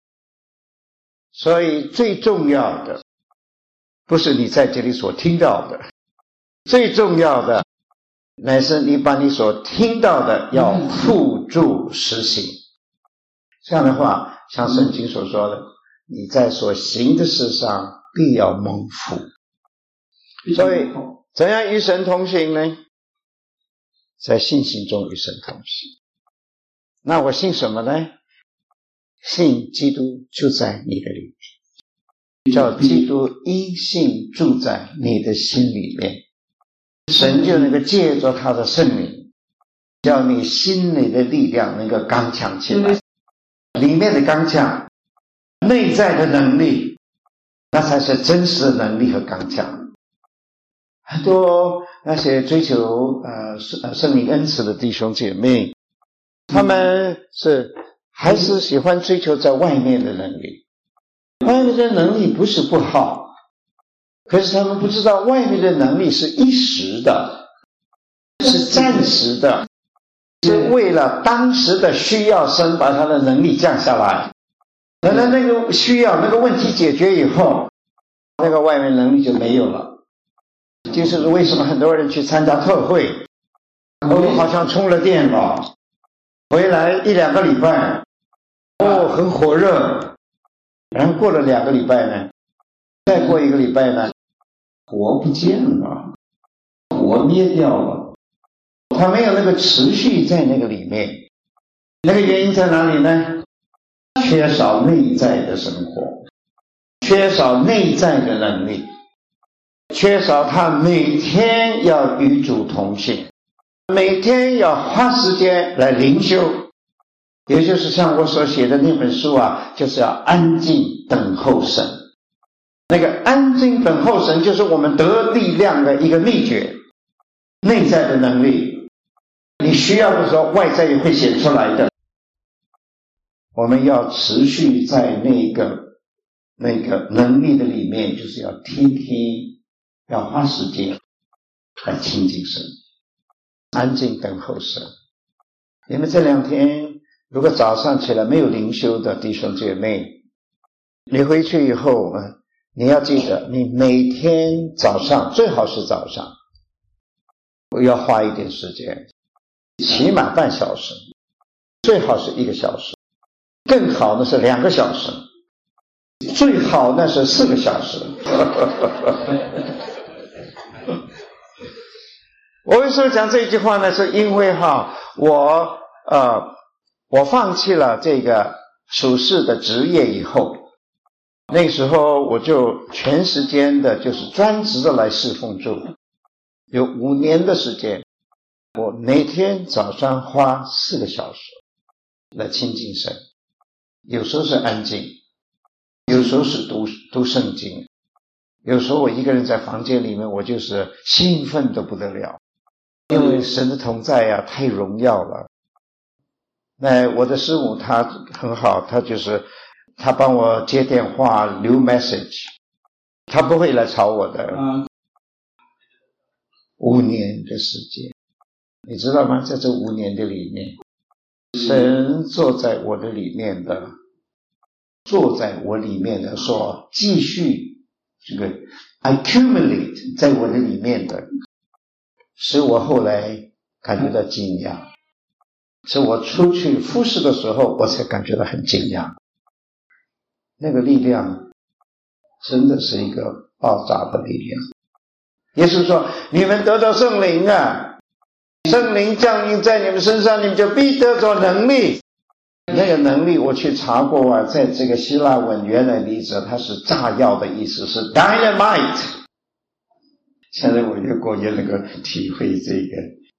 所以最重要的不是你在这里所听到的，最重要的乃是你把你所听到的要付诸实行。这样的话，像圣经所说的，你在所行的事上必要蒙福。所以怎样与神同行呢？在信心中与神同行。那我信什么呢？信基督就在你的里面，叫基督因信住在你的心里面，神就能够借着他的圣灵，叫你心里的力量能够刚强起来，里面的刚强，内在的能力，那才是真实的能力和刚强。很多那些追求呃圣灵恩赐的弟兄姐妹，他们是还是喜欢追求在外面的能力。外面的能力不是不好，可是他们不知道外面的能力是一时的，是暂时的，是为了当时的需要，神把他的能力降下来，等到那个需要那个问题解决以后，那个外面能力就没有了。就是为什么很多人去参加特会，哦，好像充了电了，回来一两个礼拜，哦，很火热，然后过了两个礼拜呢，再过一个礼拜呢，火不见了，火灭掉了，他没有那个持续在那个里面。那个原因在哪里呢？缺少内在的生活，缺少内在的能力，缺少他每天要与主同行，每天要花时间来灵修，也就是像我所写的那本书啊，就是要安静等候神。那个安静等候神就是我们得力量的一个秘诀，内在的能力，你需要的时候外在也会显出来的。我们要持续在那个那个能力的里面，就是要天天要花时间来亲近神，安静等候神。你们这两天如果早上起来没有灵修的弟兄姐妹，你回去以后你要记得，你每天早上最好是早上我要花一点时间，起码半小时，最好是一个小时，更好的是两个小时，最好那是四个小时。我为什么讲这句话呢？是因为哈，我呃，我放弃了这个属世的职业以后，那时候我就全时间的，就是专职的来侍奉主，有五年的时间，我每天早上花四个小时来亲近神，有时候是安静，有时候是读读圣经，有时候我一个人在房间里面，我就是兴奋得不得了，因为神的同在啊，太荣耀了。那我的师母她很好，她就是她帮我接电话留 message， 她不会来吵我的。嗯，五年的时间，你知道吗？在这五年的里面，神坐在我的里面的，坐在我里面的，说继续这个 accumulate 在我的里面的，使我后来感觉到惊讶，是我出去服侍的时候我才感觉到很惊讶。那个力量真的是一个爆炸的力量。耶稣说，你们得到圣灵啊，圣灵降临在你们身上，你们就必得着能力。 那个能力我去查过啊，在这个希腊文原来例子它是炸药的意思，是 dynamite。 现在我越过越能够体会这个，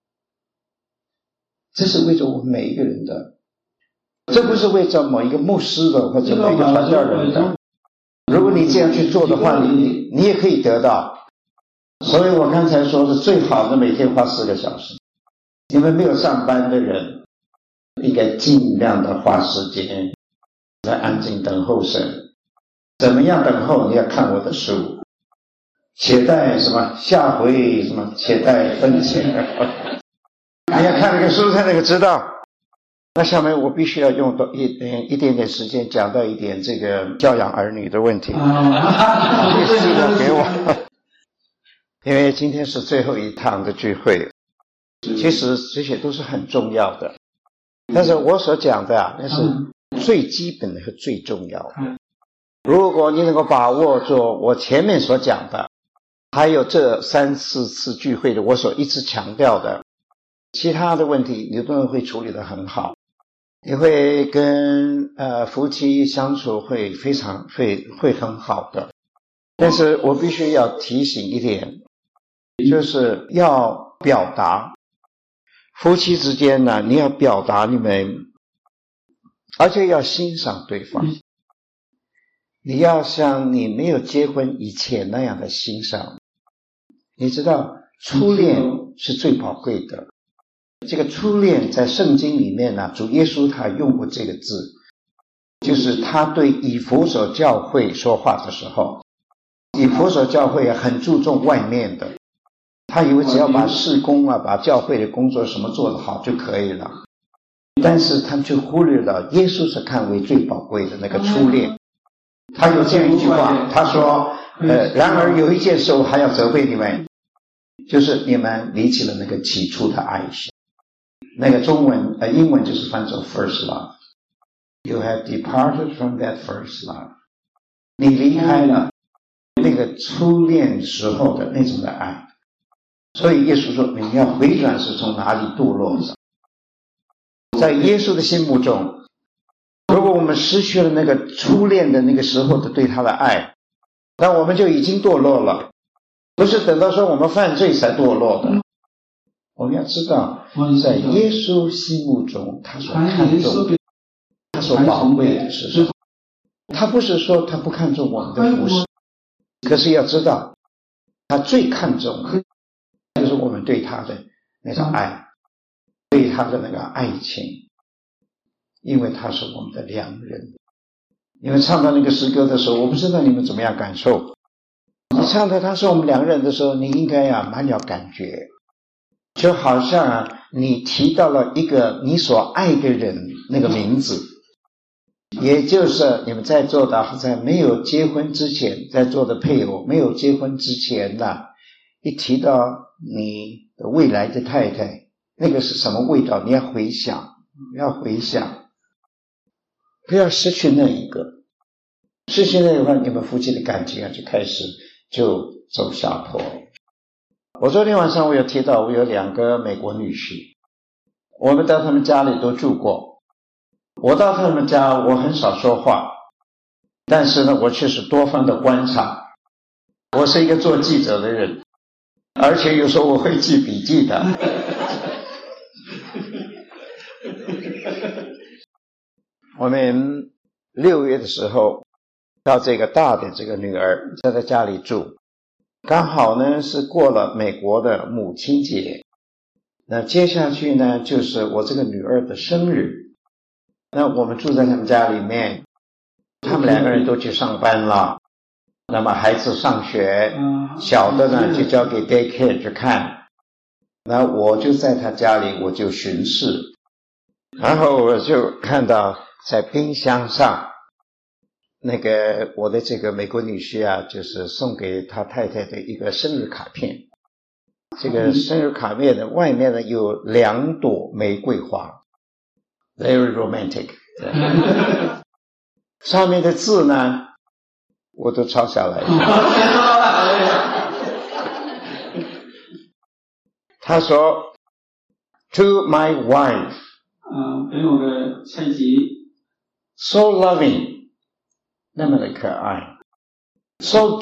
这是为着我们每一个人的，这不是为着某一个牧师的或者某一个传教人的。如果你这样去做的话，你你也可以得到。所以我刚才说的最好的每天花四个小时，你们没有上班的人应该尽量的花时间来安静等候神。怎么样等候？你要看我的书，且待什么下回什么且待分解。你要看那个书才能够知道。那下面我必须要用到一一点点时间讲到一点这个教养儿女的问题。你记得给我，因为今天是最后一堂的聚会，其实这些都是很重要的，但是我所讲的啊，那是最基本的和最重要的。如果你能够把握住我前面所讲的，还有这三四次聚会的我所一直强调的，其他的问题你都会处理得很好，你会跟呃夫妻相处会非常会会很好的。但是我必须要提醒一点，就是要表达，夫妻之间呢，你要表达你们，而且要欣赏对方。你要像你没有结婚以前那样的欣赏。你知道初恋是最宝贵的，这个初恋在圣经里面呢，主耶稣他用过这个字，就是他对以弗所教会说话的时候，以弗所教会很注重外面的，他以为只要把事工啊，把教会的工作什么做得好就可以了，但是他就忽略了耶稣是看为最宝贵的那个初恋。他有这样一句话，他说呃，然而有一件事我还要责备你们，就是你们离弃了那个起初的爱心。那个中文呃英文就是翻作 first love。 You have departed from that first love。 你离开了那个初恋时候的那种的爱。所以耶稣说你们要回转是从哪里堕落的。在耶稣的心目中，如果我们失去了那个初恋的那个时候的对他的爱，那我们就已经堕落了，不是等到说我们犯罪才堕落的。我们要知道在耶稣心目中他所看重的，他所宝贵的是什么。他不是说他不看重我们的服事，可是要知道他最看重的就是我们对他的那种爱，对他的那个爱情，因为他是我们的良人。你们唱到那个诗歌的时候，我不知道你们怎么样感受，你唱到他是我们良人的时候，你应该啊蛮有感觉，就好像啊你提到了一个你所爱的人那个名字，也就是你们在座的在没有结婚之前，在座的配偶没有结婚之前呢、啊，一提到你的未来的太太，那个是什么味道，你要回想，要回想，不要失去那一个。失去那个话，你们夫妻的感情啊就开始就走下坡。我昨天晚上我有提到，我有两个美国女婿，我们到他们家里都住过。我到他们家我很少说话，但是呢我却是多方的观察。我是一个做记者的人，而且有时候我会记笔记的。我们六月的时候到这个大的这个女儿在她家里住，刚好呢是过了美国的母亲节，那接下去呢就是我这个女儿的生日。那我们住在他们家里面，他们两个人都去上班了，那么孩子上学，小的呢就交给 daycare 去看，那我就在他家里我就巡视，然后我就看到在冰箱上那个我的这个美国女婿啊，就是送给他太太的一个生日卡片。这个生日卡片的外面呢有两朵玫瑰花， very romantic。 上面的字呢我都抄下来了。他说 To my wife 呃，给我的妻子 ，so loving， 那么的可爱 ，so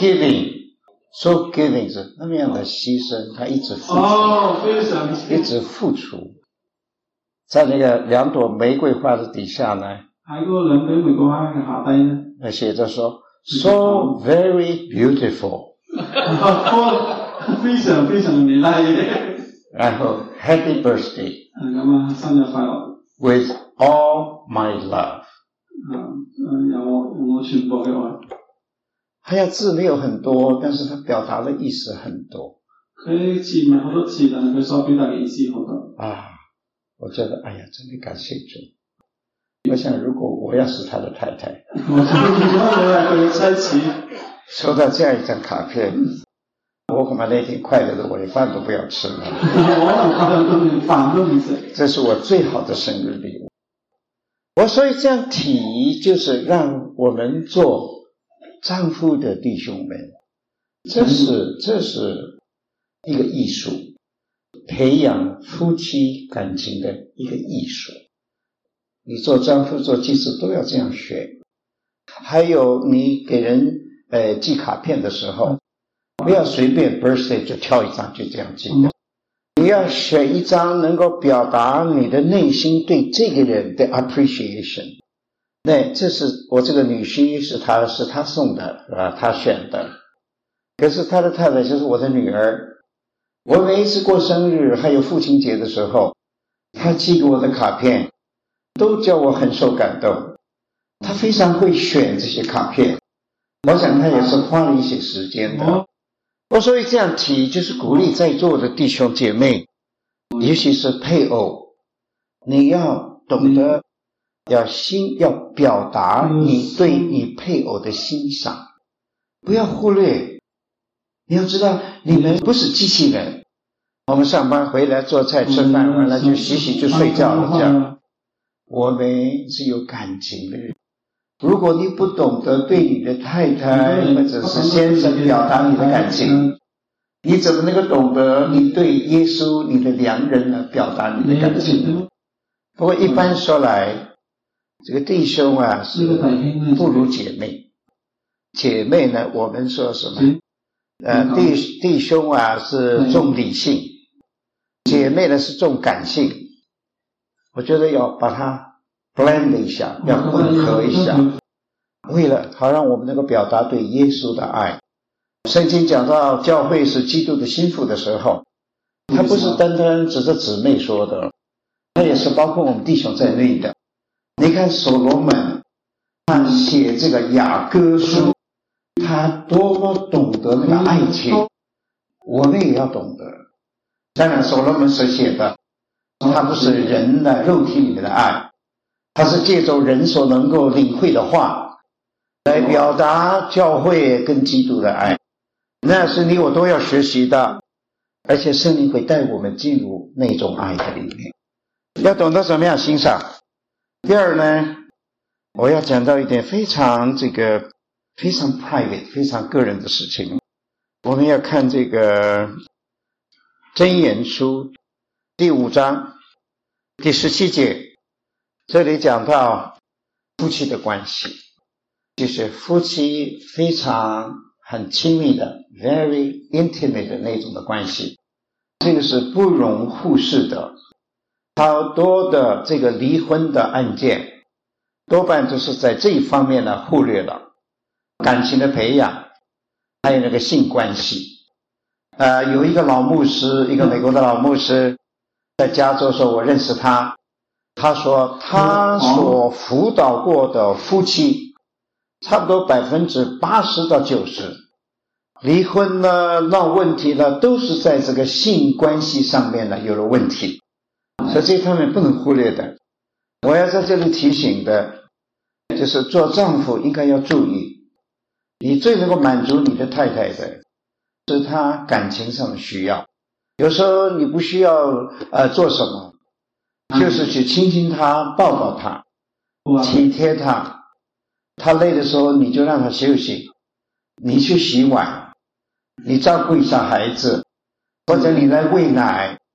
giving，so giving 是那么样的牺牲，他一直付出， 哦，非常一直付出，在那个两朵玫瑰花的底下呢， 喺嗰兩朵玫瑰花嘅下低咧， 那寫着說 ，so very beautiful， 非常非常美麗。 然後 Happy birthday， 咁啊，生日快樂 with all my love。 啊，有我有我全部嘅愛。 他呀字沒有很多，但是他表達的意思很多。 佢字唔係好多字，但係佢所表達嘅意思好多。 啊，我覺得哎呀，真的感謝主。我想如果我要是他的太太， 我如果我係佢嘅妻子， 收到這樣一張卡片，我恐怕那天快樂的我連飯都不要吃了。 我可能都連飯都唔食。 這是我最好的生日禮物。我所以這樣提，就是讓我們做丈夫的弟兄們，這是這是一個藝術，培養夫妻感情的一個藝術。你做丈夫做妻子都要這樣學。還有你給人呃寄卡片的時候，不要隨便 birthday 就挑一張就這樣寄的，你要選一張能夠表達你的內心對這個人的 appreciation。那這是我這個女婿是他是他送的，是吧？他選的。可是他的太太就是我的女兒，我每一次過生日還有父親節的時候，他寄給我的卡片都叫我很受感動。他非常會選這些卡片，我想他也是花了一些時間的。我所以這樣提，就是鼓勵在座的弟兄姐妹，尤其是配偶，你要懂得要心要表達你對你配偶的欣賞，不要忽略。你要知道你們不是機器人，我們上班回來做菜吃飯完了就洗洗就睡覺了，這樣我們是有感情的人。如果你不懂得對你的太太或者是先生表達你的感情，你怎麼能夠懂得你對耶穌你的良人呢表達你的感情？不過一般說來，這個弟兄啊是不如姐妹。姐妹呢，我們說什麼？呃，弟弟兄啊是重理性，姐妹呢是重感性。我覺得要把它 blend 一下，要混合一下，為了好讓我們能夠表達對耶穌的愛。聖經講到教會是基督的心腹的時候，它不是單單指着姊妹說的，它也是包括我們弟兄在內的。你看所羅門他寫這個雅歌書，他多麼懂得那個愛情，我們也要懂得。當然所羅門所寫的，他不是人的肉體裡面的愛，他是借着人所能夠領會的話來表達教會跟基督的愛，那是你我都要學習的，而且聖靈會帶我們進入那種愛的裡面，要懂得怎麼樣欣賞。第二呢，我要講到一點非常這個非常 private 非常個人的事情，我們要看這個箴言書第五章第十七節，這裡講到夫妻的關係，就是夫妻非常很親密的 very intimate 的那種的關係，這個是不容忽視的。好多的這個離婚的案件多半都是在這一方面呢忽略了感情的培養，還有那個性關係。呃，有一個老牧師，一個美國的老牧師在加州說，我認識他，他說他所輔導過的夫妻差不多百分之八十到九十離婚呢鬧問題呢都是在這個性關係上面呢有了問題，所以這方面不能忽略的。我要在這裡提醒的就是做丈夫應該要注意，你最能夠滿足你的太太的是她感情上的需要。有時候你不需要呃做什麼，就是去親親她，抱抱她，體貼她，她累的時候你就讓她休息，你去洗碗，你照顧一下孩子，或者你來餵奶，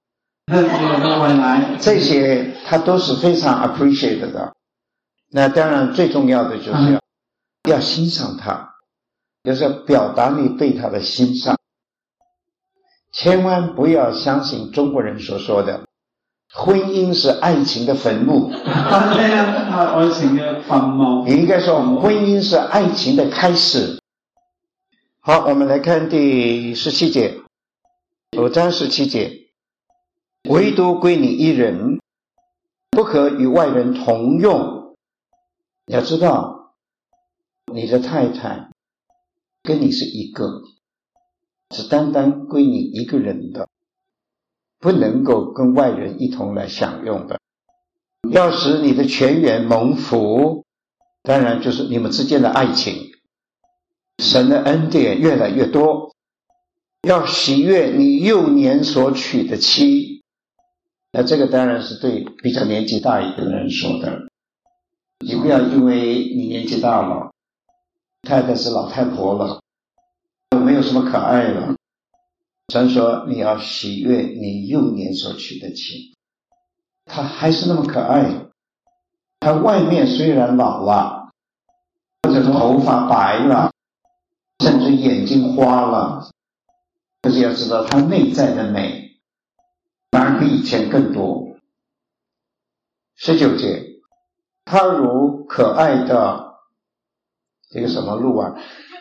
这些他都是非常 appreciate 的。那当然最重要的就是要、嗯、要欣赏他，就是要表达你对他的欣赏。千万不要相信中国人所说的婚姻是爱情的坟墓。 愛情嘅墳墓。 你應該說婚姻是愛情的開始。好，我們來看第十七節，五章十七節，唯獨歸你一人，不可與外人同用。要知道，你的太太跟你是一個，是單單歸你一個人的，不能夠跟外人一同來享用的。要使你的全員蒙福，當然就是你們之間的愛情，神的恩典越來越多。要喜悅你幼年所娶的妻，那這個當然是對比較年紀大一點的人說的。你不要因為你年紀大了，太太是老太婆了，沒有什麼可愛了。神說你要喜悅你幼年所娶的妻，她還是那麼可愛，她外面雖然老了，或者頭髮白了，甚至眼睛花了，可是要知道她內在的美反而比以前更多。十九節，她如可愛的這個什麼鹿啊？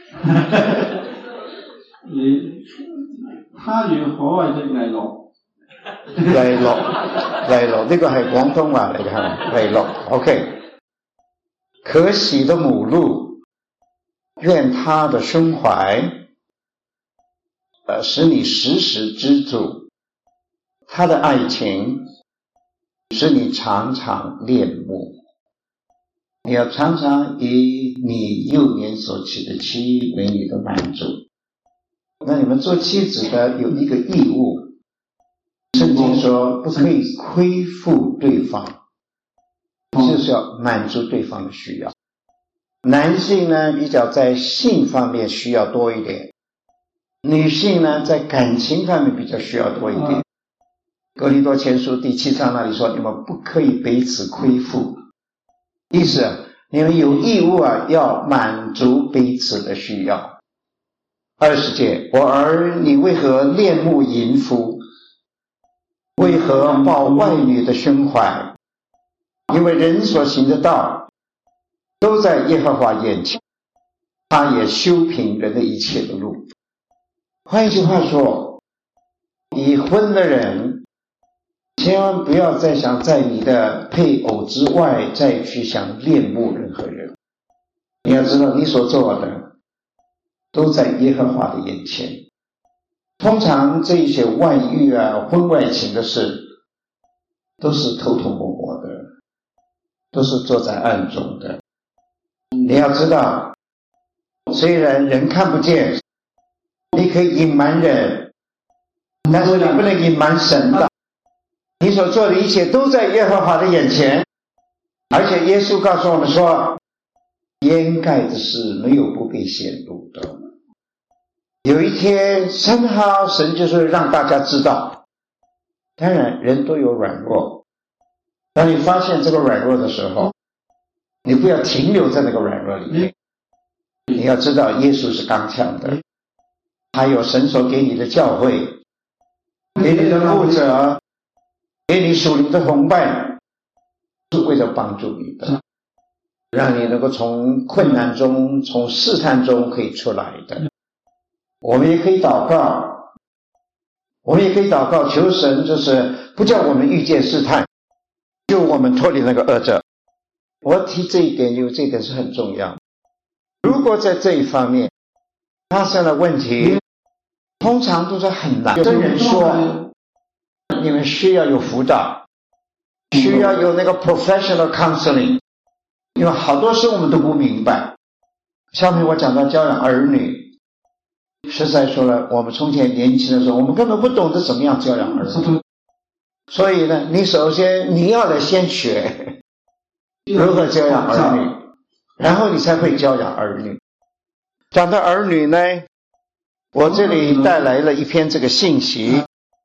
你他如可愛的麗樂， 麗樂，麗樂呢個係廣東話嚟嘅，係咪？麗樂 ，OK。可喜的母鹿，願他的胸懷，呃，使你時時知足，他的愛情使你常常戀慕。你要常常以你幼年所娶的妻為你的滿足。那你們做妻子的有一個義務，聖經說不可以虧負對方，就是要滿足對方的需要。男性呢比較在性方面需要多一點，女性呢在感情方面比較需要多一點。哥林多前書第七章那裡說，你們不可以彼此虧負，意思你們有義務啊，要滿足彼此的需要。二十節，我兒，你為何戀慕淫婦？為何抱外女的胸懷？因為人所行的道都在耶和華眼前，他也修平人的一切的路。換一句話說，已婚的人千萬不要再想在你的配偶之外再去想戀慕任何人。你要知道你所做的都在耶和華的眼前。通常這一些外遇啊、婚外情的事都是偷偷摸摸的，都是做在暗中的。你要知道，雖然人看不見，你可以隱瞞人，但是你不能隱瞞神的。你所做的一切都在耶和華的眼前，而且耶穌告訴我們說，掩蓋的事沒有不被顯露的。有一天神好，神就是讓大家知道。當然人都有軟弱，當你發現這個軟弱的時候，你不要停留在那個軟弱裡面，你要知道耶穌是剛強的，還有神所給你的教會，給你的牧者，給你屬靈的同伴，是為了幫助你的，讓你能夠從困難中、從試探中可以出來的。我們也可以禱告，我們也可以禱告，求神就是不叫我們遇見試探，救我們脫離那個惡者。我提這一點，因為這一點是很重要。如果在這一方面發生了問題，通常都是很難跟人說，你們需要有輔導，需要有那個 professional counseling， 因為好多事我們都不明白。下面我講到教養兒女，實在說了，我們從前年輕的時候，我們根本不懂得怎麼樣教養兒女。所以呢，你首先你要來先學如何教養兒女，然後你才會教養兒女。講到兒女呢，我這裡帶來了一篇這個信息，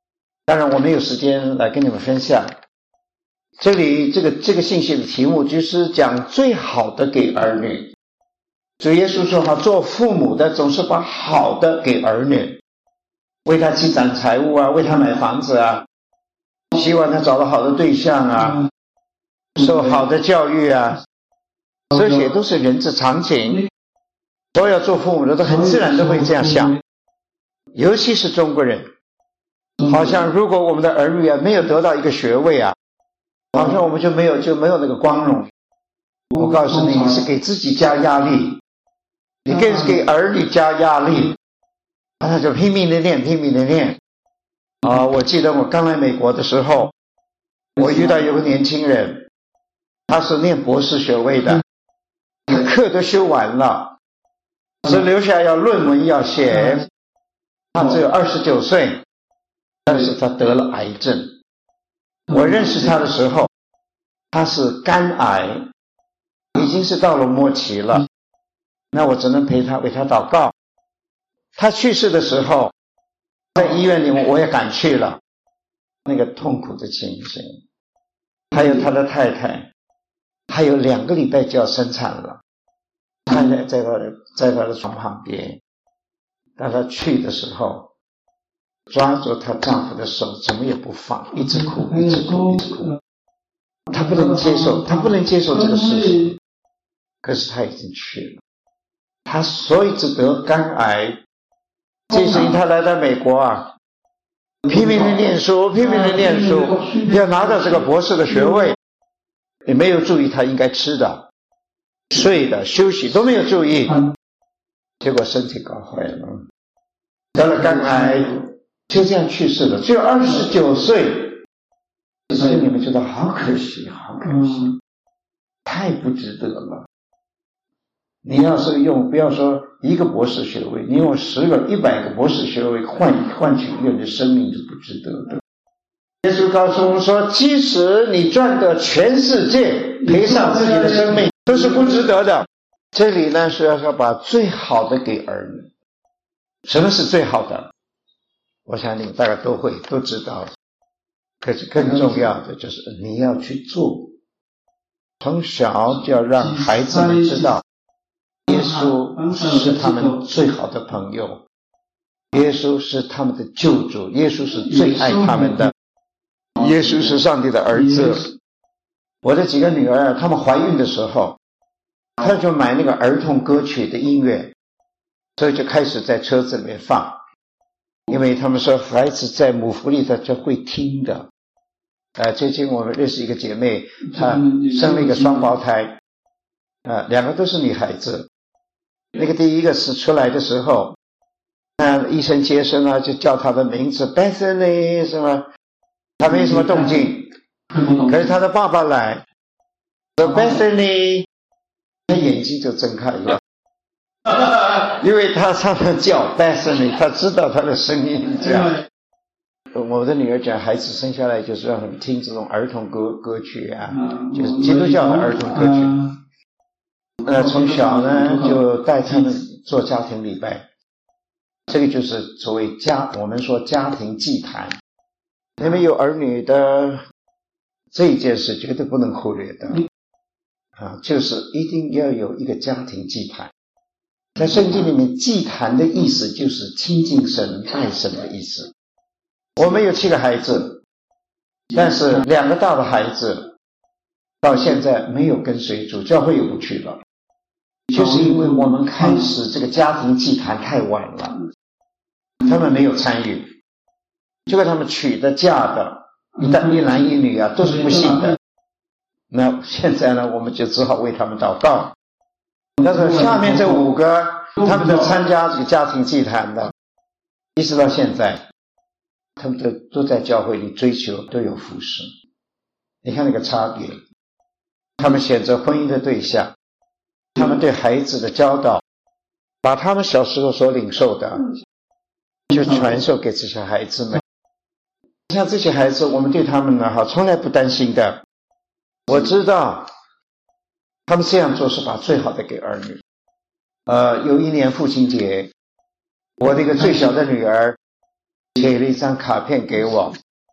当然我没有时间来跟你们分享。这里这个这个信息的题目就是讲最好的给儿女。主耶稣说，做父母的总是把好的给儿女，为他积攒财物啊，为他买房子啊，希望他找到好的对象啊，受好的教育啊，这些都是人之常情。所有做父母的都很自然都会这样想，尤其是中国人，好像如果我们的儿女啊没有得到一个学位啊，好像我们就没有就没有那个光荣。我告诉你，你是给自己加压力，你更是给儿女加压力，他就拼命的念，拼命的念。啊，我记得我刚来美国的时候，我遇到有个年轻人，他是念博士学位的，他课都修完了，只留下要论文要写。他只有二十九岁，但是他得了癌症。我认识他的时候，他是肝癌，已经是到了末期了。那我只能陪他，为他祷告。他去世的时候，在医院里面我也赶去了，那个痛苦的情形。还有他的太太，还有两个礼拜就要生产了，太太在他的在他的床旁边。当他去的时候，抓住她丈夫的手，怎么也不放，一直哭，一直哭，一直哭。她不能接受，她不能接受这个事情。可是她已经去了，她所以只得肝癌。这是因为她来到美国啊，拼命的念书，拼命的念书，要拿到这个博士的学位，也没有注意她应该吃的、睡的、休息都没有注意，结果身体搞坏了，得了肝癌，就这样去世了，只有二十九岁。所以你们觉得好可惜，好可惜，太不值得了。你要是用，不要说一个博士学位，你用十个、一百个博士学位换换取一个人的生命是不值得的。耶稣告诉我们说，即使你赚得全世界，赔上自己的生命，都是不值得的。这里呢是要把最好的给儿女。什么是最好的？我想你们大概都会都知道。可是更重要的就是你要去做，从小就要让孩子们知道，耶稣是他们最好的朋友，耶稣是他们的救主，耶稣是最爱他们的，耶稣是上帝的儿子。我的几个女儿她们怀孕的时候，她就买那个儿童歌曲的音乐，所以就开始在车子里面放，因为他们说孩子在母腹里他就会听的。呃，最近我们认识一个姐妹，她生了一个双胞胎，呃，两个都是女孩子。那个第一个是出来的时候，那医生接生啊，就叫她的名字 Bethany 什么，她没什么动静。可是她的爸爸来说 Bethany， 她眼睛就睁开了。因为他常常叫 Bethany， 他知道他的声音这样。我的女儿讲，孩子生下来就是让他们听这种儿童歌歌曲啊，就是基督教的儿童歌曲。呃，从小呢就带他们做家庭礼拜，这个就是所谓家，我们说家庭祭坛。你们有儿女的这一件事绝对不能忽略的啊，就是一定要有一个家庭祭坛。在圣经里面，祭坛的意思就是亲近神、爱神的意思。我们有七个孩子，但是两个大的孩子到现在没有跟随主，教会也不去了，就是因为我们开始这个家庭祭坛太晚了，他们没有参与。结果他们娶的嫁的一男一男一女啊，都是不信的。那现在呢，我们就只好为他们祷告。但是下面这五个他们都参加这个家庭祭坛的，一直到现在他们都都在教会里追求，都有服侍。你看那个差别，他们选择婚姻的对象，他们对孩子的教导，把他们小时候所领受的就传授给这些孩子们。像这些孩子，我们对他们呢，从来不担心的。我知道他们这样做是把最好的给儿女。呃，有一年父亲节，我那个最小的女儿写了一张卡片给我，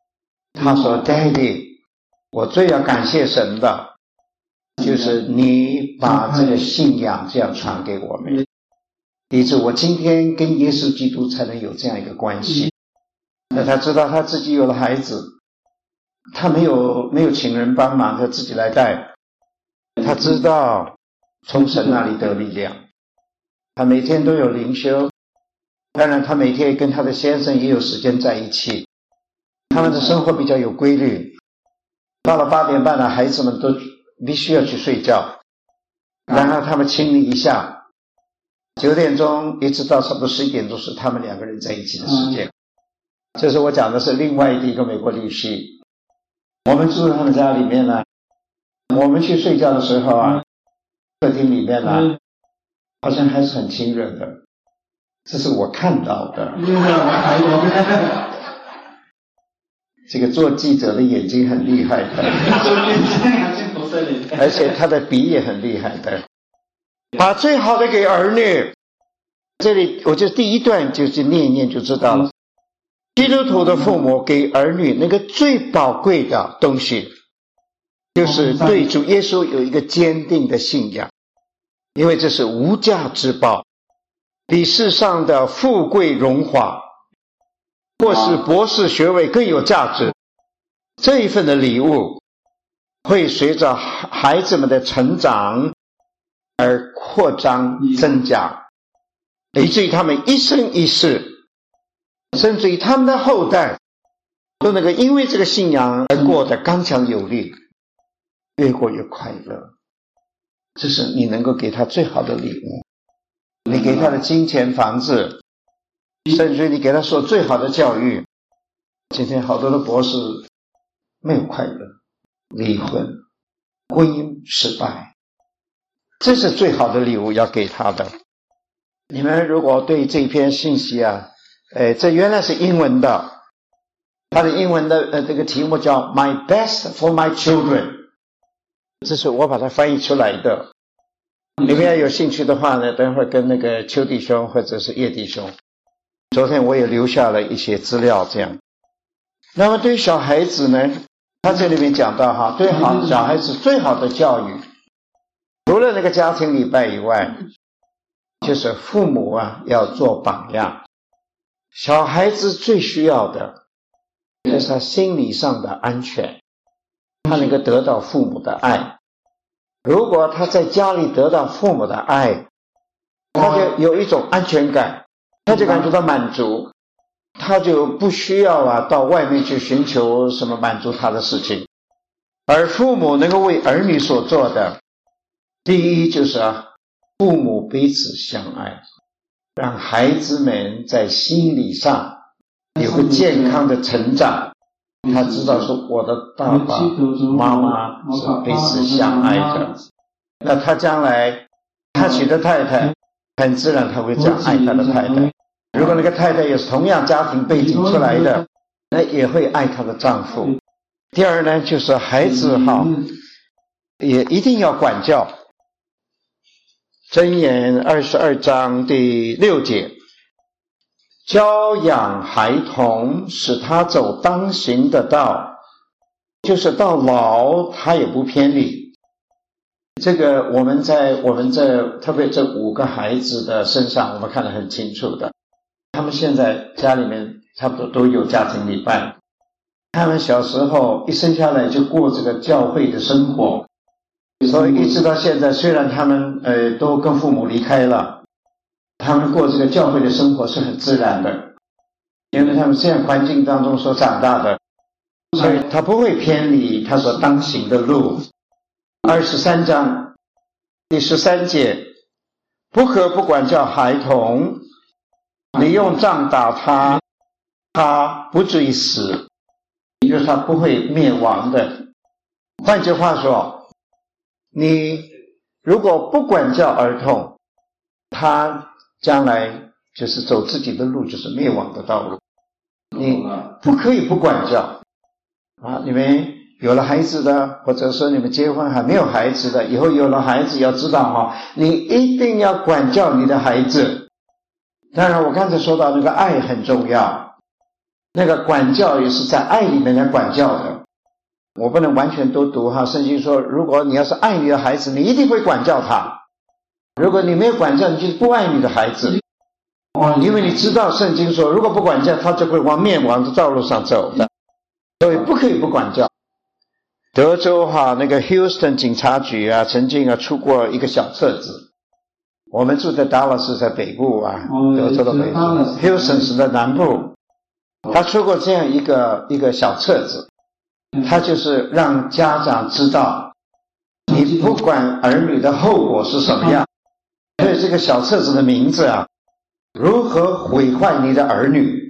他说 Daddy， 我最要感谢神的就是你把这个信仰这样传给我们，以致我今天跟耶稣基督才能有这样一个关系。那他知道他自己有了孩子，他没有没有请人帮忙，他自己来带。他知道从神那里得力量，他每天都有灵修，当然他每天跟他的先生也有时间在一起，他们的生活比较有规律。到了八点半了，孩子们都必须要去睡觉，然后他们清理一下，九点钟一直到差不多十一点钟是他们两个人在一起的时间。这是我讲的是另外的一个美国律师。我们住在他们家里面呢，我们去睡觉的时候啊，客厅里面呢好像还是很亲热的，这是我看到的。这个做记者的眼睛很厉害的，而且他的笔也很厉害的，把最好的给儿女。这里我就第一段就是念一念就知道了。基督徒的父母给儿女那个最宝贵的东西，就是对主耶稣有一个坚定的信仰，因为这是无价之宝，比世上的富贵荣华或是博士学位更有价值。这一份的礼物会随着孩子们的成长而扩张增加，以至于他们一生一世，甚至于他们的后代都能够因为这个信仰而过得刚强有力，越过越快乐。这是你能够给他最好的礼物。你给他的金钱房子，甚至于你给他说最好的教育。今天好多的博士没有快乐，离婚，婚姻失败，这是最好的礼物要给他的。你们如果对这篇信息啊，呃，这原来是英文的，它的英文的呃这个题目叫 My Best for My Children， 这是我把它翻译出来的。你们要有兴趣的话呢，等会儿跟那个邱弟兄或者是叶弟兄，昨天我也留下了一些资料这样。那么对于小孩子呢，他这里面讲到哈，对好小孩子最好的教育，除了那个家庭礼拜以外，就是父母啊要做榜样。小孩子最需要的就是他心理上的安全，他能够得到父母的爱。如果他在家里得到父母的爱，他就有一种安全感，他就感觉到满足，他就不需要啊到外面去寻求什么满足他的事情。而父母能够为儿女所做的，第一就是啊父母彼此相爱，让孩子们在心理上有个健康的成长。他知道说我的爸爸妈妈是彼此相爱的，那他将来他娶的太太很自然他会这样爱他的太太。如果那个太太也是同样家庭背景出来的，那也会爱她的丈夫。第二呢，就是孩子哈也一定要管教。箴言二十二章第六节，教养孩童，使他走当行的道，就是到老他也不偏离。这个我们在我们这特别这五个孩子的身上我们看得很清楚的。他们现在家里面差不多都有家庭礼拜，他们小时候一生下来就过这个教会的生活，所以一直到现在，虽然他们呃都跟父母离开了，他们过这个教会的生活是很自然的，因为他们这样环境当中所长大的，所以他不会偏离他所当行的路。二十三章第十三节，不可不管教孩童，你用杖打他，他不至于死，也就是他不会灭亡的。换句话说，你如果不管教儿童，他将来就是走自己的路，就是灭亡的道路。你不可以不管教啊！你们有了孩子的，或者说你们结婚还没有孩子的，以后有了孩子要知道哈，你一定要管教你的孩子。当然我刚才说到那个爱很重要， 那个管教也是在爱里面来管教的。我不能完全都读哈，圣经说如果你要是爱你的孩子，你一定会管教他，如果你没有管教，你就是不爱你的孩子。因为你知道圣经说如果不管教，他就会往灭亡的道路上走的，所以不可以不管教。德州哈那个 Houston 警察局啊，曾经啊出过一个小册子。我们住在达拉斯在北部啊，德州的北部 ，Houston 是在南部。他出过这样一个一个小册子，他就是让家长知道，你不管儿女的后果是什么样。所以这个小册子的名字啊，如何毁坏你的儿女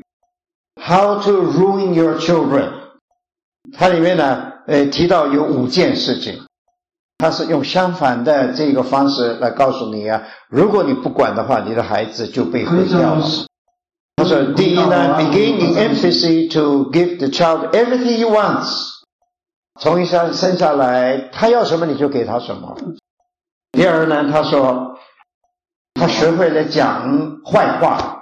，How to ruin your children。它里面呢，呃，提到有五件事情。他是用相反的这个方式来告诉你啊，如果你不管的话，你的孩子就被毁掉了。他说第一呢 begin in emphasis to give the child everything he wants， 从一生生下来他要什么你就给他什么。第二呢，他说他学会了讲坏话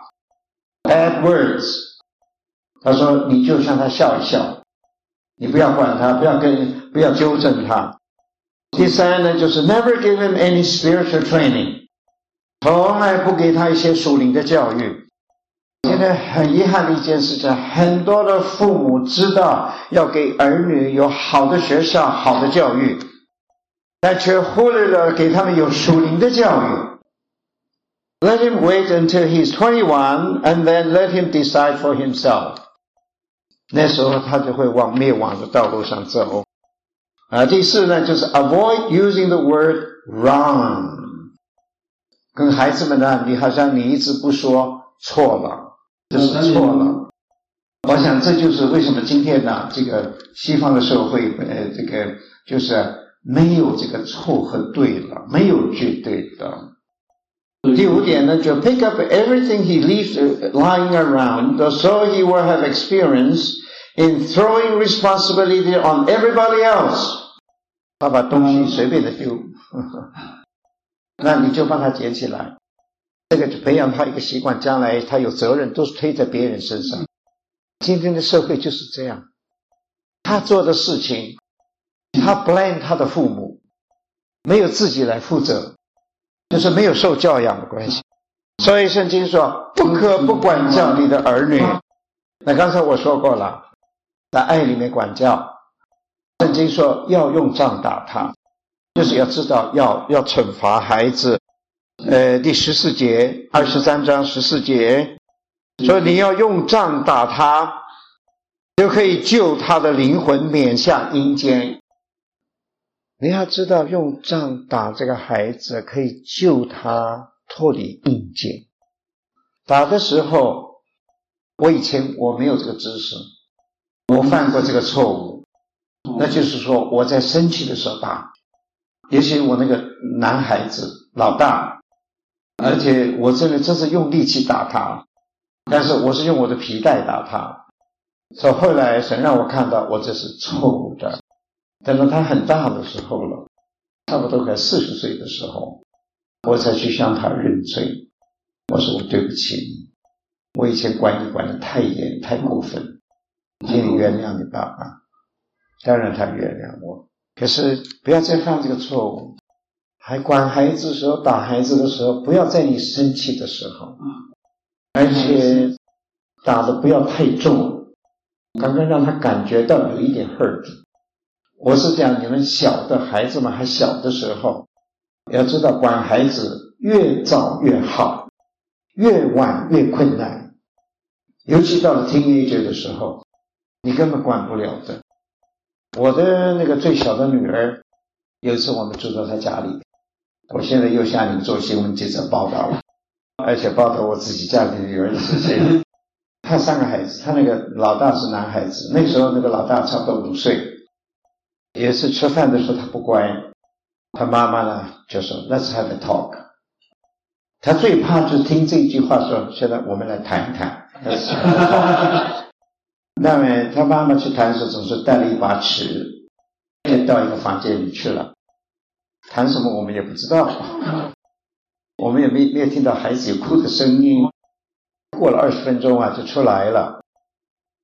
bad words， 他说你就向他笑一笑，你不要管他，不要跟不要纠正他。第三呢，就是 never give him any spiritual training， 从来不给他一些属灵的教育。现在很遗憾的一件事情，很多的父母知道要给儿女有好的学校好的教育，但却忽略了给他们有属灵的教育。 Let him wait until he's twenty-one and then let him decide for himself， 那时候他就会往灭亡的道路上走。啊，第四呢，就是 avoid using the word wrong， 跟孩子们呢，你好像你一直不说错了，这是错了。我想这就是为什么今天呢，这个西方的社会，呃，这个就是没有这个错和对了，没有绝对的。第五点呢，就 pick up everything he leaves lying around, so he will have experience in throwing responsibility on everybody else。 他把东西随便的丢，那你就帮他捡起来，这个就培养他一个习惯，将来他有责任都是推在别人身上。今天的社会就是这样，他做的事情他 blame 他的父母，没有自己来负责，就是没有受教养的关系。所以圣经说不可不管教你的儿女。那刚才我说过了，在爱里面管教，圣经说要用杖打他，就是要知道要要惩罚孩子。呃，第十四节，二十三章十四节，所以你要用杖打他，就可以救他的灵魂免下阴间。你要知道用杖打这个孩子可以救他脱离阴间。打的时候，我以前我没有这个知识，我犯过这个错误，那就是说我在生气的时候打，也许我那个男孩子老大，而且我真的真是用力气打他，但是我是用我的皮带打他。所以后来神让我看到我这是错误的。等到他很大的时候了，差不多快四十岁的时候，我才去向他认罪。我说我对不起你，我以前管你管得太严太过分，请你原谅你爸爸。当然他原谅我，可是不要再犯这个错误。还管孩子的时候，打孩子的时候，不要在你生气的时候，而且打的不要太重，刚刚让他感觉到有一点 hurt。我是讲你们小的孩子们还小的时候，要知道管孩子越早越好，越晚越困难，尤其到了 teenager 的时候，你根本管不了的。我的那个最小的女儿，有一次我们住在她家里，我现在又下令做新闻记者报道了，而且报道我自己家里的女儿的事情。她三个孩子，她那个老大是男孩子，那时候那个老大差不多五岁。有一次吃饭的时候他不乖，他妈妈呢就说 Let's have a talk。 他最怕就是听这句话说现在我们来谈一谈。Let's have a talk。 那么他妈妈去谈的时候总是带了一把尺，到一个房间里去了，谈什么我们也不知道，我们也没没有听到孩子有哭的声音。过了二十分钟啊就出来了，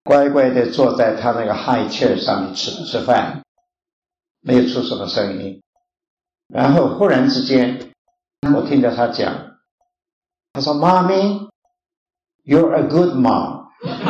乖乖的坐在他那个 high chair 上面吃吃饭，没有出什么声音。然后忽然之间，我听着他讲，他说 Mommy, you're a good mom.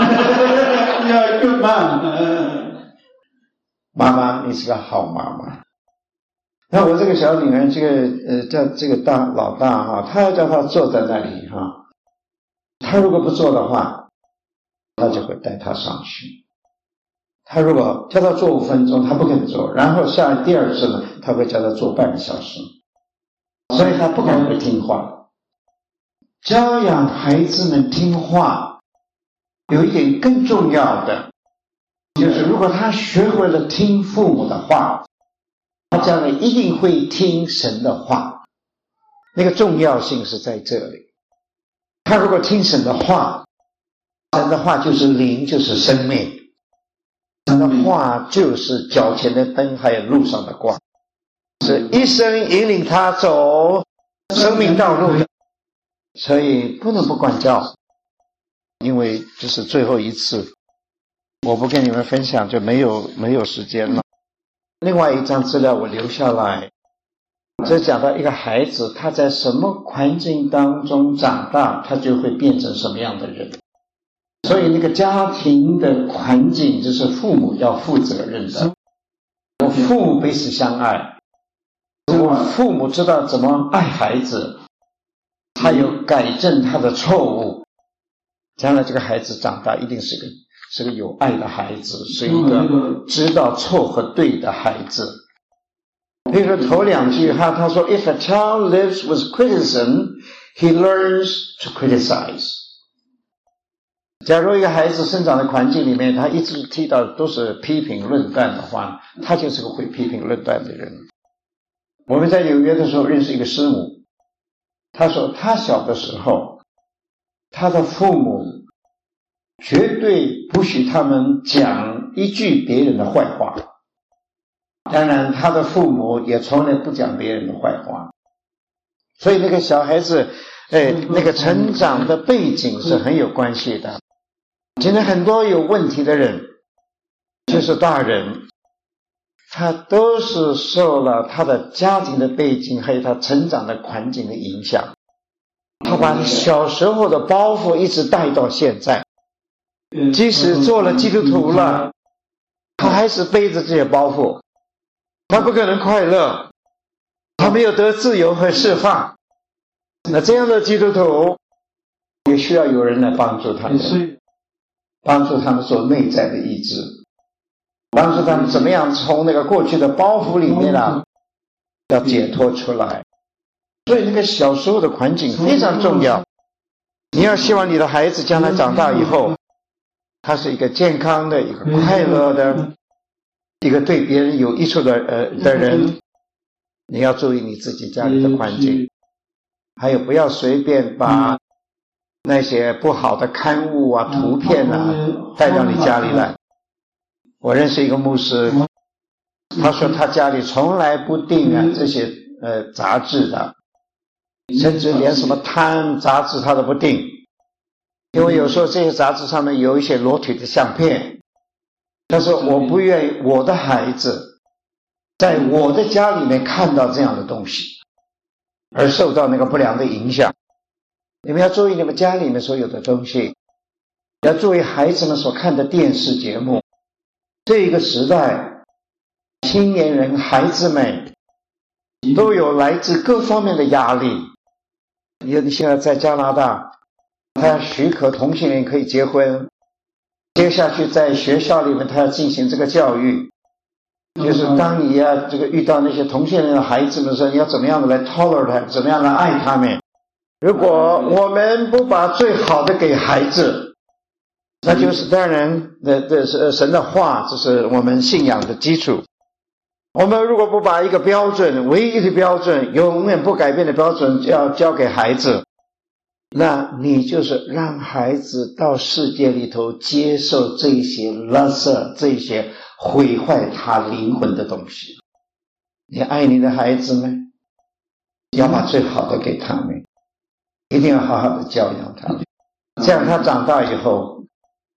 You're a good mom. 妈妈，你是个好妈妈。那我这个小女儿，这个呃叫这个大老大哈，他要叫他坐在那里哈，他如果不坐的话，他就会带他上去。他如果叫他坐五分钟，他不肯坐，然后下来第二次呢，他会叫他坐半个小时，所以他不可能会听话。教养孩子们听话，有一点更重要的，就是如果他学会了听父母的话，他将来一定会听神的话。那个重要性是在这里。他如果听神的话，神的话就是灵，就是生命。神的话就是脚前的灯，还有路上的光，是一生引领他走生命道路的。所以不能不管教，因为这是最后一次，我不跟你们分享就没有没有时间了。另外一张资料我留下来，这讲到一个孩子他在什么环境当中长大，他就会变成什么样的人。所以那个家庭的环境就是父母要负责任的。我父母彼此相爱，我父母知道怎么爱孩子，还有改正他的错误，将来这个孩子长大一定是个是个有爱的孩子，是一个知道错和对的孩子。比如说头两句他他说 If a child lives with criticism, he learns to criticize。假如一个孩子生长的环境里面，他一直听到都是批评论断的话，他就是个会批评论断的人。我们在纽约的时候认识一个师母，他说他小的时候，他的父母绝对不许他们讲一句别人的坏话，当然他的父母也从来不讲别人的坏话。所以那个小孩子哎，那个成长的背景是很有关系的。今天很多有问题的人，就是大人，他都是受了他的家庭的背景还有他成长的环境的影响，他把小时候的包袱一直带到现在，即使做了基督徒了，他还是背着这些包袱，他不可能快乐，他没有得自由和释放。那这样的基督徒也需要有人来帮助他们，帮助他们做内在的医治，帮助他们怎么样从那个过去的包袱里面啊要解脱出来。所以那个小时候的环境非常重要。你要希望你的孩子将来长大以后，他是一个健康的，一个快乐的，一个对别人有益处的呃的人，你要注意你自己家里的环境，还有不要随便把那些不好的刊物啊、图片啊带到你家里来。我认识一个牧师，他说他家里从来不订啊这些呃杂志的，甚至连什么 Time 杂志他都不订，因为有时候这些杂志上面有一些裸体的相片。他说我不愿意我的孩子在我的家里面看到这样的东西，而受到那个不良的影响。你们要注意你们家里面所有的东西，要注意孩子们所看的电视节目。这一个时代，青年人孩子们都有来自各方面的压力。你现在在加拿大，他要许可同性恋可以结婚，接下去在学校里面他要进行这个教育，就是当你要这个遇到那些同性恋的孩子们的时候，你要怎么样的来 tolerate， 怎么样来爱他们。如果我们不把最好的给孩子，那就是当然的的是神的话，这是我们信仰的基础。我们如果不把一个标准，唯一的标准，永远不改变的标准要交给孩子，那你就是让孩子到世界里头接受这些垃圾，这些毁坏他灵魂的东西。你爱你的孩子们，要把最好的给他们，一定要好好的教养他们，这样他长大以后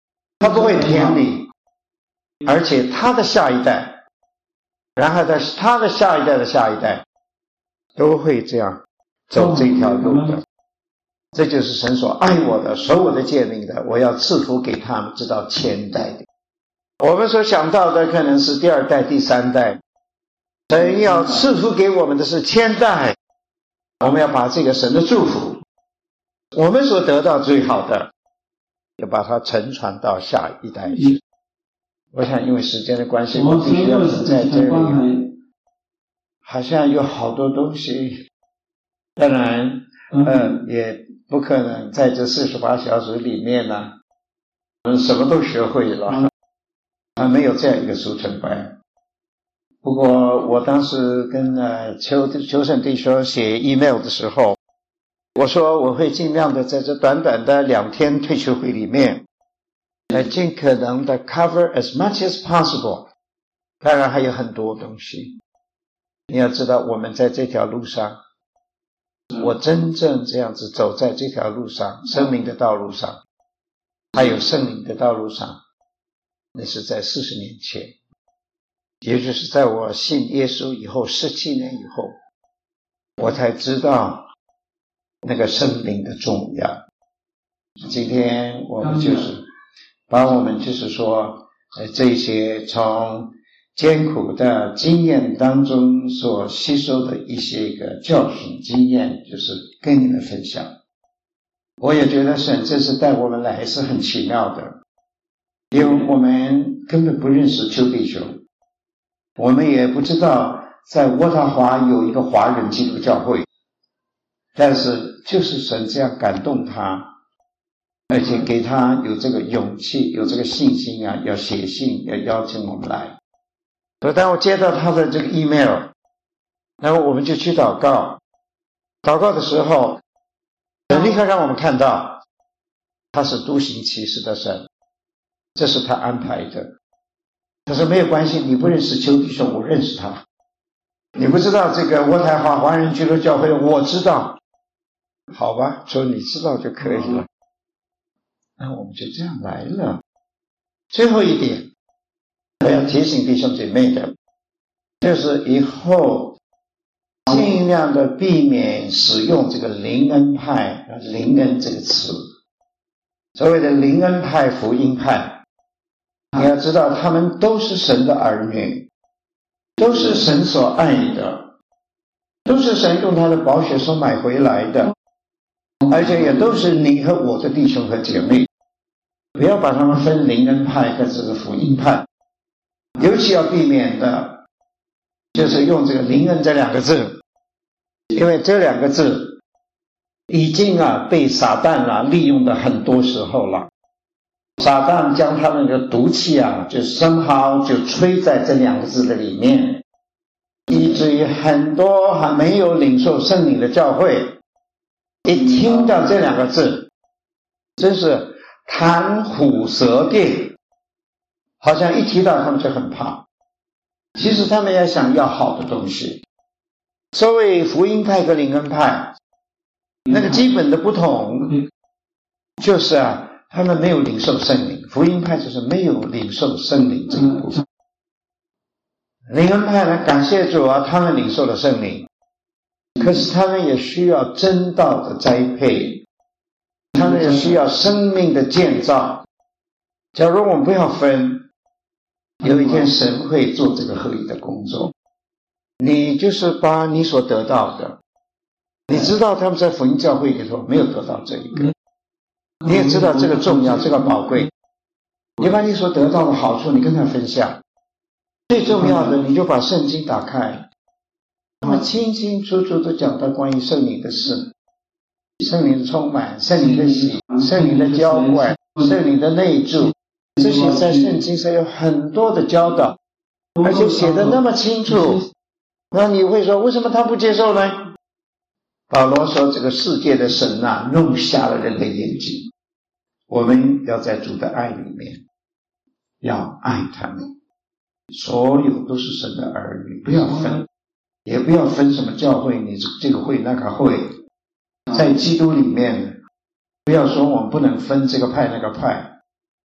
他不会偏离，而且他的下一代，然后在他的下一代的下一代，都会这样走这条路的。这就是神所爱我的，守我的诫命的，我要赐福给他们，直到千代的。我们所想到的可能是第二代、第三代，神要赐福给我们的是千代。我们要把这个神的祝福，我们所得到最好的，要把它承传到下一代去。我想因为时间的关系，我必须要停在这里。好像有好多东西，当然呃，也不可能在这四十八小时里面呢，我们什么都学会了，啊，没有这样一个速成班。不过我当时跟呃邱邱胜弟兄写 email 的时候，我说我会尽量的在这短短的两天退休会里面，来尽可能的 cover as much as possible。当然还有很多东西，你要知道我们在这条路上，我真正这样子走在这条路上，生命的道路上，还有圣灵的道路上，那是在四十年前，也就是在我信耶稣以后十七年以后，我才知道那个圣灵的重要。今天我们就是把我们就是说呃这些从艰苦的经验当中所吸收的一些个教训经验，就是跟你们分享。我也觉得神这次带我们来是很奇妙的，因为我们根本不认识邱弟兄，我们也不知道在渥太华有一个华人基督教会，但是就是神这样感动他，而且给他有这个勇气，有这个信心啊，要写信，要邀请我们来。所以当我接到他的这个 email， 然后我们就去祷告。祷告的时候，神立刻让我们看到他是独行其事的神，这是他安排的。他说没有关系，你不认识邱弟兄，我认识他。你不知道这个渥太华华人基督教会，我知道。好吧，说你知道就可以了。那我们就这样来了。最后一点我要提醒弟兄姐妹的，就是以后尽量的避免使用这个灵恩派，灵恩这个词。所谓的灵恩派、福音派，你要知道他们都是神的儿女，都是神所爱的，都是神用他的宝血所买回来的，而且也都是你和我的弟兄和姐妹。不要把他们分灵恩派和这个福音派，尤其要避免的就是用这个灵恩这两个字，因为这两个字已经啊被撒旦啊利用的很多时候了。撒旦将他们的毒气啊就somehow就吹在这两个字的里面，以至于很多还没有领受圣灵的教会，一听到这两个字真是谈虎舌辩，好像一提到他们就很怕。其实他们也想要好的东西。所谓福音派和灵恩派，那个基本的不同就是啊，他们没有领受圣灵。福音派就是没有领受圣灵这个部分。灵恩派呢，感谢主啊，他们领受了圣灵，可是他们也需要真道的栽培，他们也需要生命的建造。假如我们不要分，有一天神会做这个合一的工作。你就是把你所得到的，你知道他们在福音教会里头没有得到这一个，你也知道这个重要，这个宝贵，你把你所得到的好处你跟他分享。最重要的，你就把圣经打开，那么清清楚楚地讲到关于圣灵的事，圣灵的充满，圣灵的喜，圣灵的浇灌，圣灵的内住，这些在圣经上有很多的教导，而且写得那么清楚。那你会说为什么他不接受呢？保罗说这个世界的神啊弄瞎了人的眼睛，我们要在主的爱里面要爱他们，所有都是神的儿女，不要分，也不要分什么教会，你这个会那个会，在基督里面不要说我们不能分这个派那个派，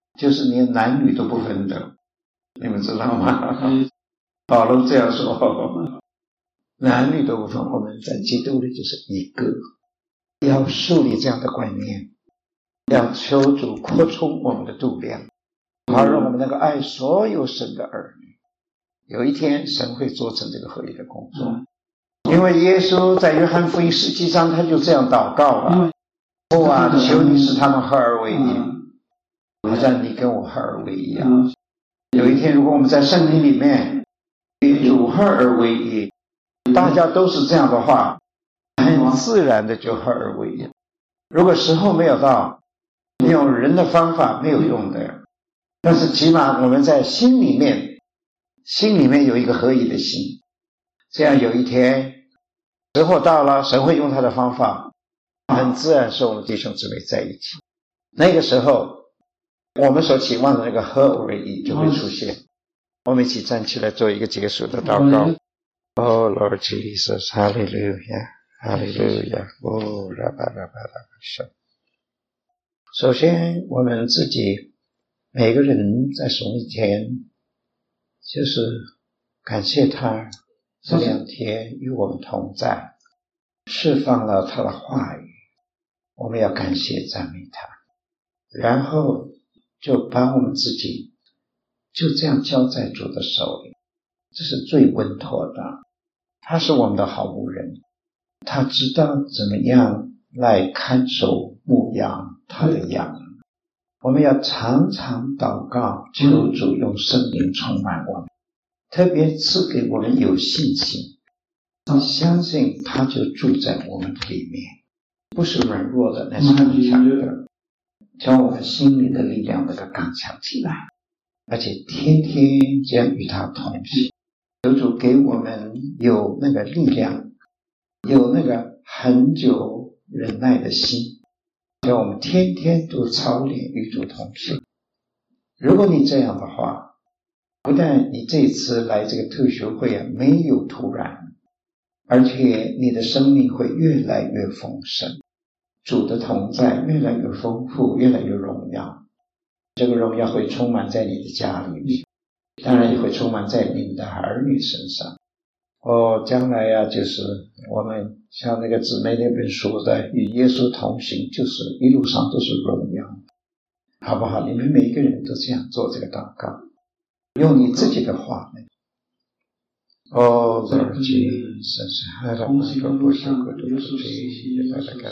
就是连男女都不分的，你们知道吗？保罗这样说，男女都不分，我们在基督里就是一个，要树立这样的观念，要求主扩充我们的度量，好让我们能够爱所有神的儿女。有一天神会做成这个合一的工作，因为耶稣在约翰福音十七章他就这样祷告了，父啊，求你使他们合而为一，好像你跟我合而为一样。有一天如果我们在圣灵里面与主合而为一，大家都是这样的话，很自然的就合而为一。如果时候没有到，用人的方法没有用的，但是起码我们在心里面心里面有一个合一的心，这样有一天时候到了，神会用他的方法，很自然是我们弟兄姊妹在一起，那个时候我们所期望的那个合而为一就会出现。我们一起站起来做一个结束的祷告。Oh Lord Jesus, Hallelujah, Hallelujah. Oh, Rabba, Rabba, Rabba. 首先我们自己每个人在sống一天，就是感谢他这两天与我们同在，释放了他的话语，我们要感谢赞美他，然后就把我们自己就这样交在主的手里，这是最稳妥的。他是我们的好牧人，他知道怎么样来看守牧养他的羊。我们要常常祷告，求主用圣灵充满我们，特别赐给我们有信心，相信他就住在我们里面，不是软弱的，那是刚强的，将我们心里的力量那个刚强起来，而且天天将与他同行。求主给我们有那个力量，有那个恒久忍耐的心，叫我们天天都操练与主同行。如果你这样的话，不但你这次来这个特修会啊没有突然，而且你的生命会越来越丰盛，主的同在越来越丰富，越来越荣耀。这个荣耀会充满在你的家里面，当然也会充满在你们的儿女身上。哦，将来啊，就是我们像那个姊妹那本书的与耶稣同行，就是一路上都是荣耀，好不好？你们每一个人都这样做这个祷告，用你自己的话来。哦，Lord Jesus， 同行的路上，耶稣时期，耶稣思想，感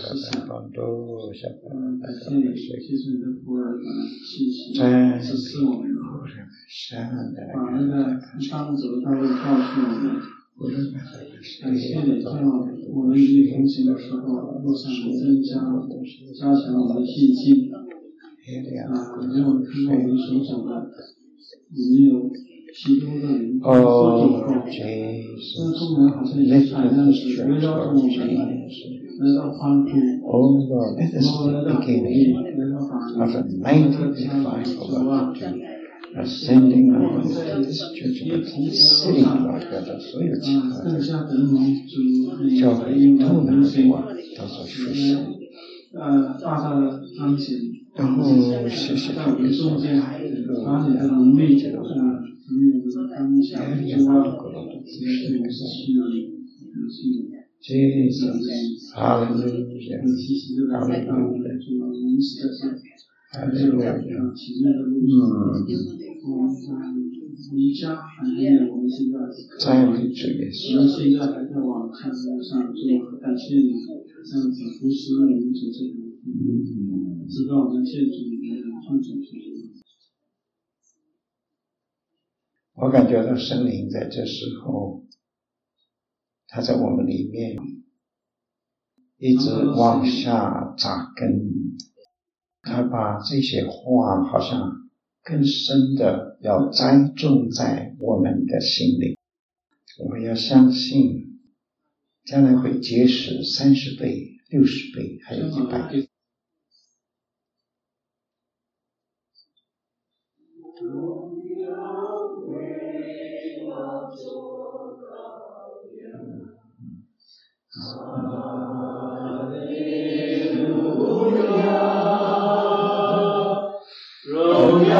谢你，谢谢你的福尔的气息，指示我们，把那个当走道路告诉我们。感谢你，在我们与你同行的时候，路上增加、加强我们的信心。啊，因为我们看到我们手手的，我们有基督的灵所主后，这众人好像一个海浪时围绕着我们，来到欢呼，然后来到鼓励，来到反应，来到加指望。 ascending on this church and sitting like that， 所有其他的教会都能够啊得到实现。 呃，大大的彰显， 然后谢谢在我们中间，把你的能力，呃，从你的当下之外，也是我们需要你，需要你。 Jesus， Hallelujah， Hallelujah， Hallelujah， 奇妙的路上，我们在离家还没有，我们现在， 在你主耶稣， 我们现在还在往上路上做，感谢你，这样子服侍我们主这个，嗯，直到我们见主你的众主是。 我感觉到圣灵在这时候，他在我们里面一直往下扎根。他把这些话好像更深的要栽种在我们的心里，我们要相信将来会结实三十倍、六十倍，还有一百倍。荣耀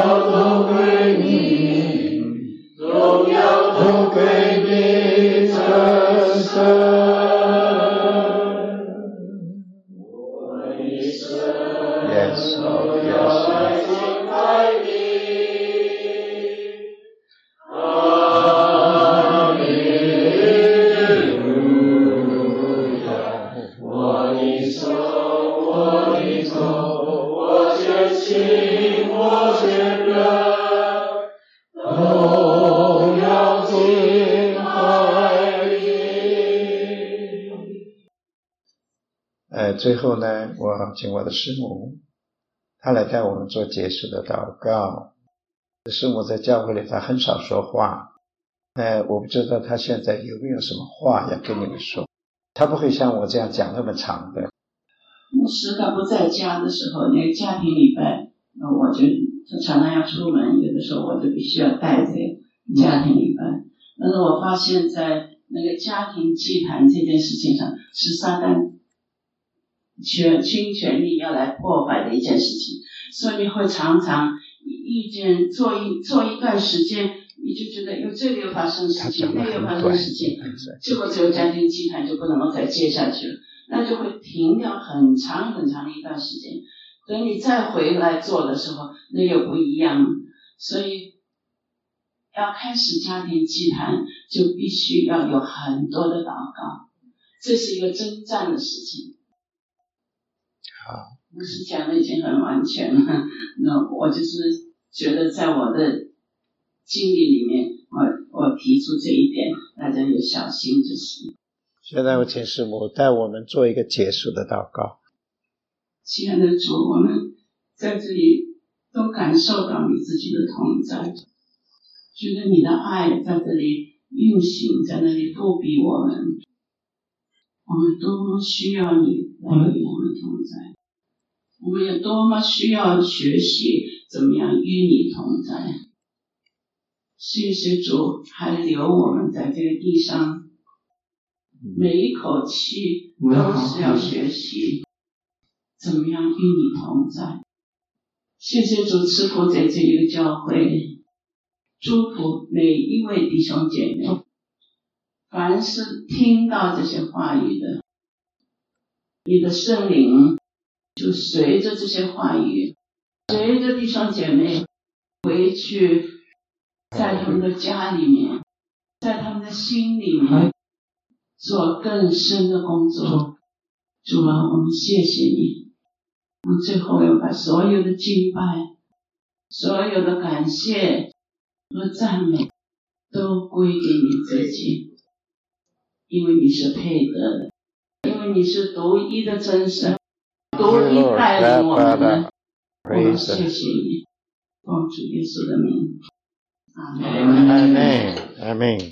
呃，最后呢，我请我的师母，她来带我们做结束的祷告。师母在教会里，她很少说话。呃，我不知道她现在有没有什么话要跟你们说。她不会像我这样讲那么长的。 牧师他不在家的时候，那个家庭礼拜，我就他常常要出门，有的时候我就必须要带着家庭礼拜。但是我发现在那个家庭祭坛这件事情上，是撒旦全倾全力要来破坏的一件事情，所以你会常常意见做一做一段时间，你就觉得有这个又发生事情，那个又发生事情，结果只有家庭祭坛就不能够再接下去了，那就会停掉很长很长的一段时间。等你再回来做的时候，那又不一样了。所以要开始家庭祭坛，就必须要有很多的祷告，这是一个征战的事情。 好， 牧师讲的已经很完全了，那我就是觉得在我的经历里面，我我提出这一点，大家有小心之事。 现在我请师母带我们做一个结束的祷告。 亲爱的主，我们在这里都感受到你自己的同在，觉得你的爱在这里运行，在那里复庇我们，我们多么需要你来与我们同在，我们也多么需要学习怎么样与你同在。谢谢主，还留我们在这个地上，每一口气都是要学习怎么样与你同在。谢谢主赐福在这里的教会，祝福每一位弟兄姐妹，凡是听到这些话语的，你的圣灵就随着这些话语，随着弟兄姐妹回去，在他们的家里面，在他们的心里面做更深的工作。主啊，我们谢谢你。我们最后要把所有的敬拜，所有的感谢和赞美都归给你自己，因为你是配得的，因为你是独一的真神，独一带领我们的。我们谢谢你，奉主耶稣的名，阿们， 阿们，阿们。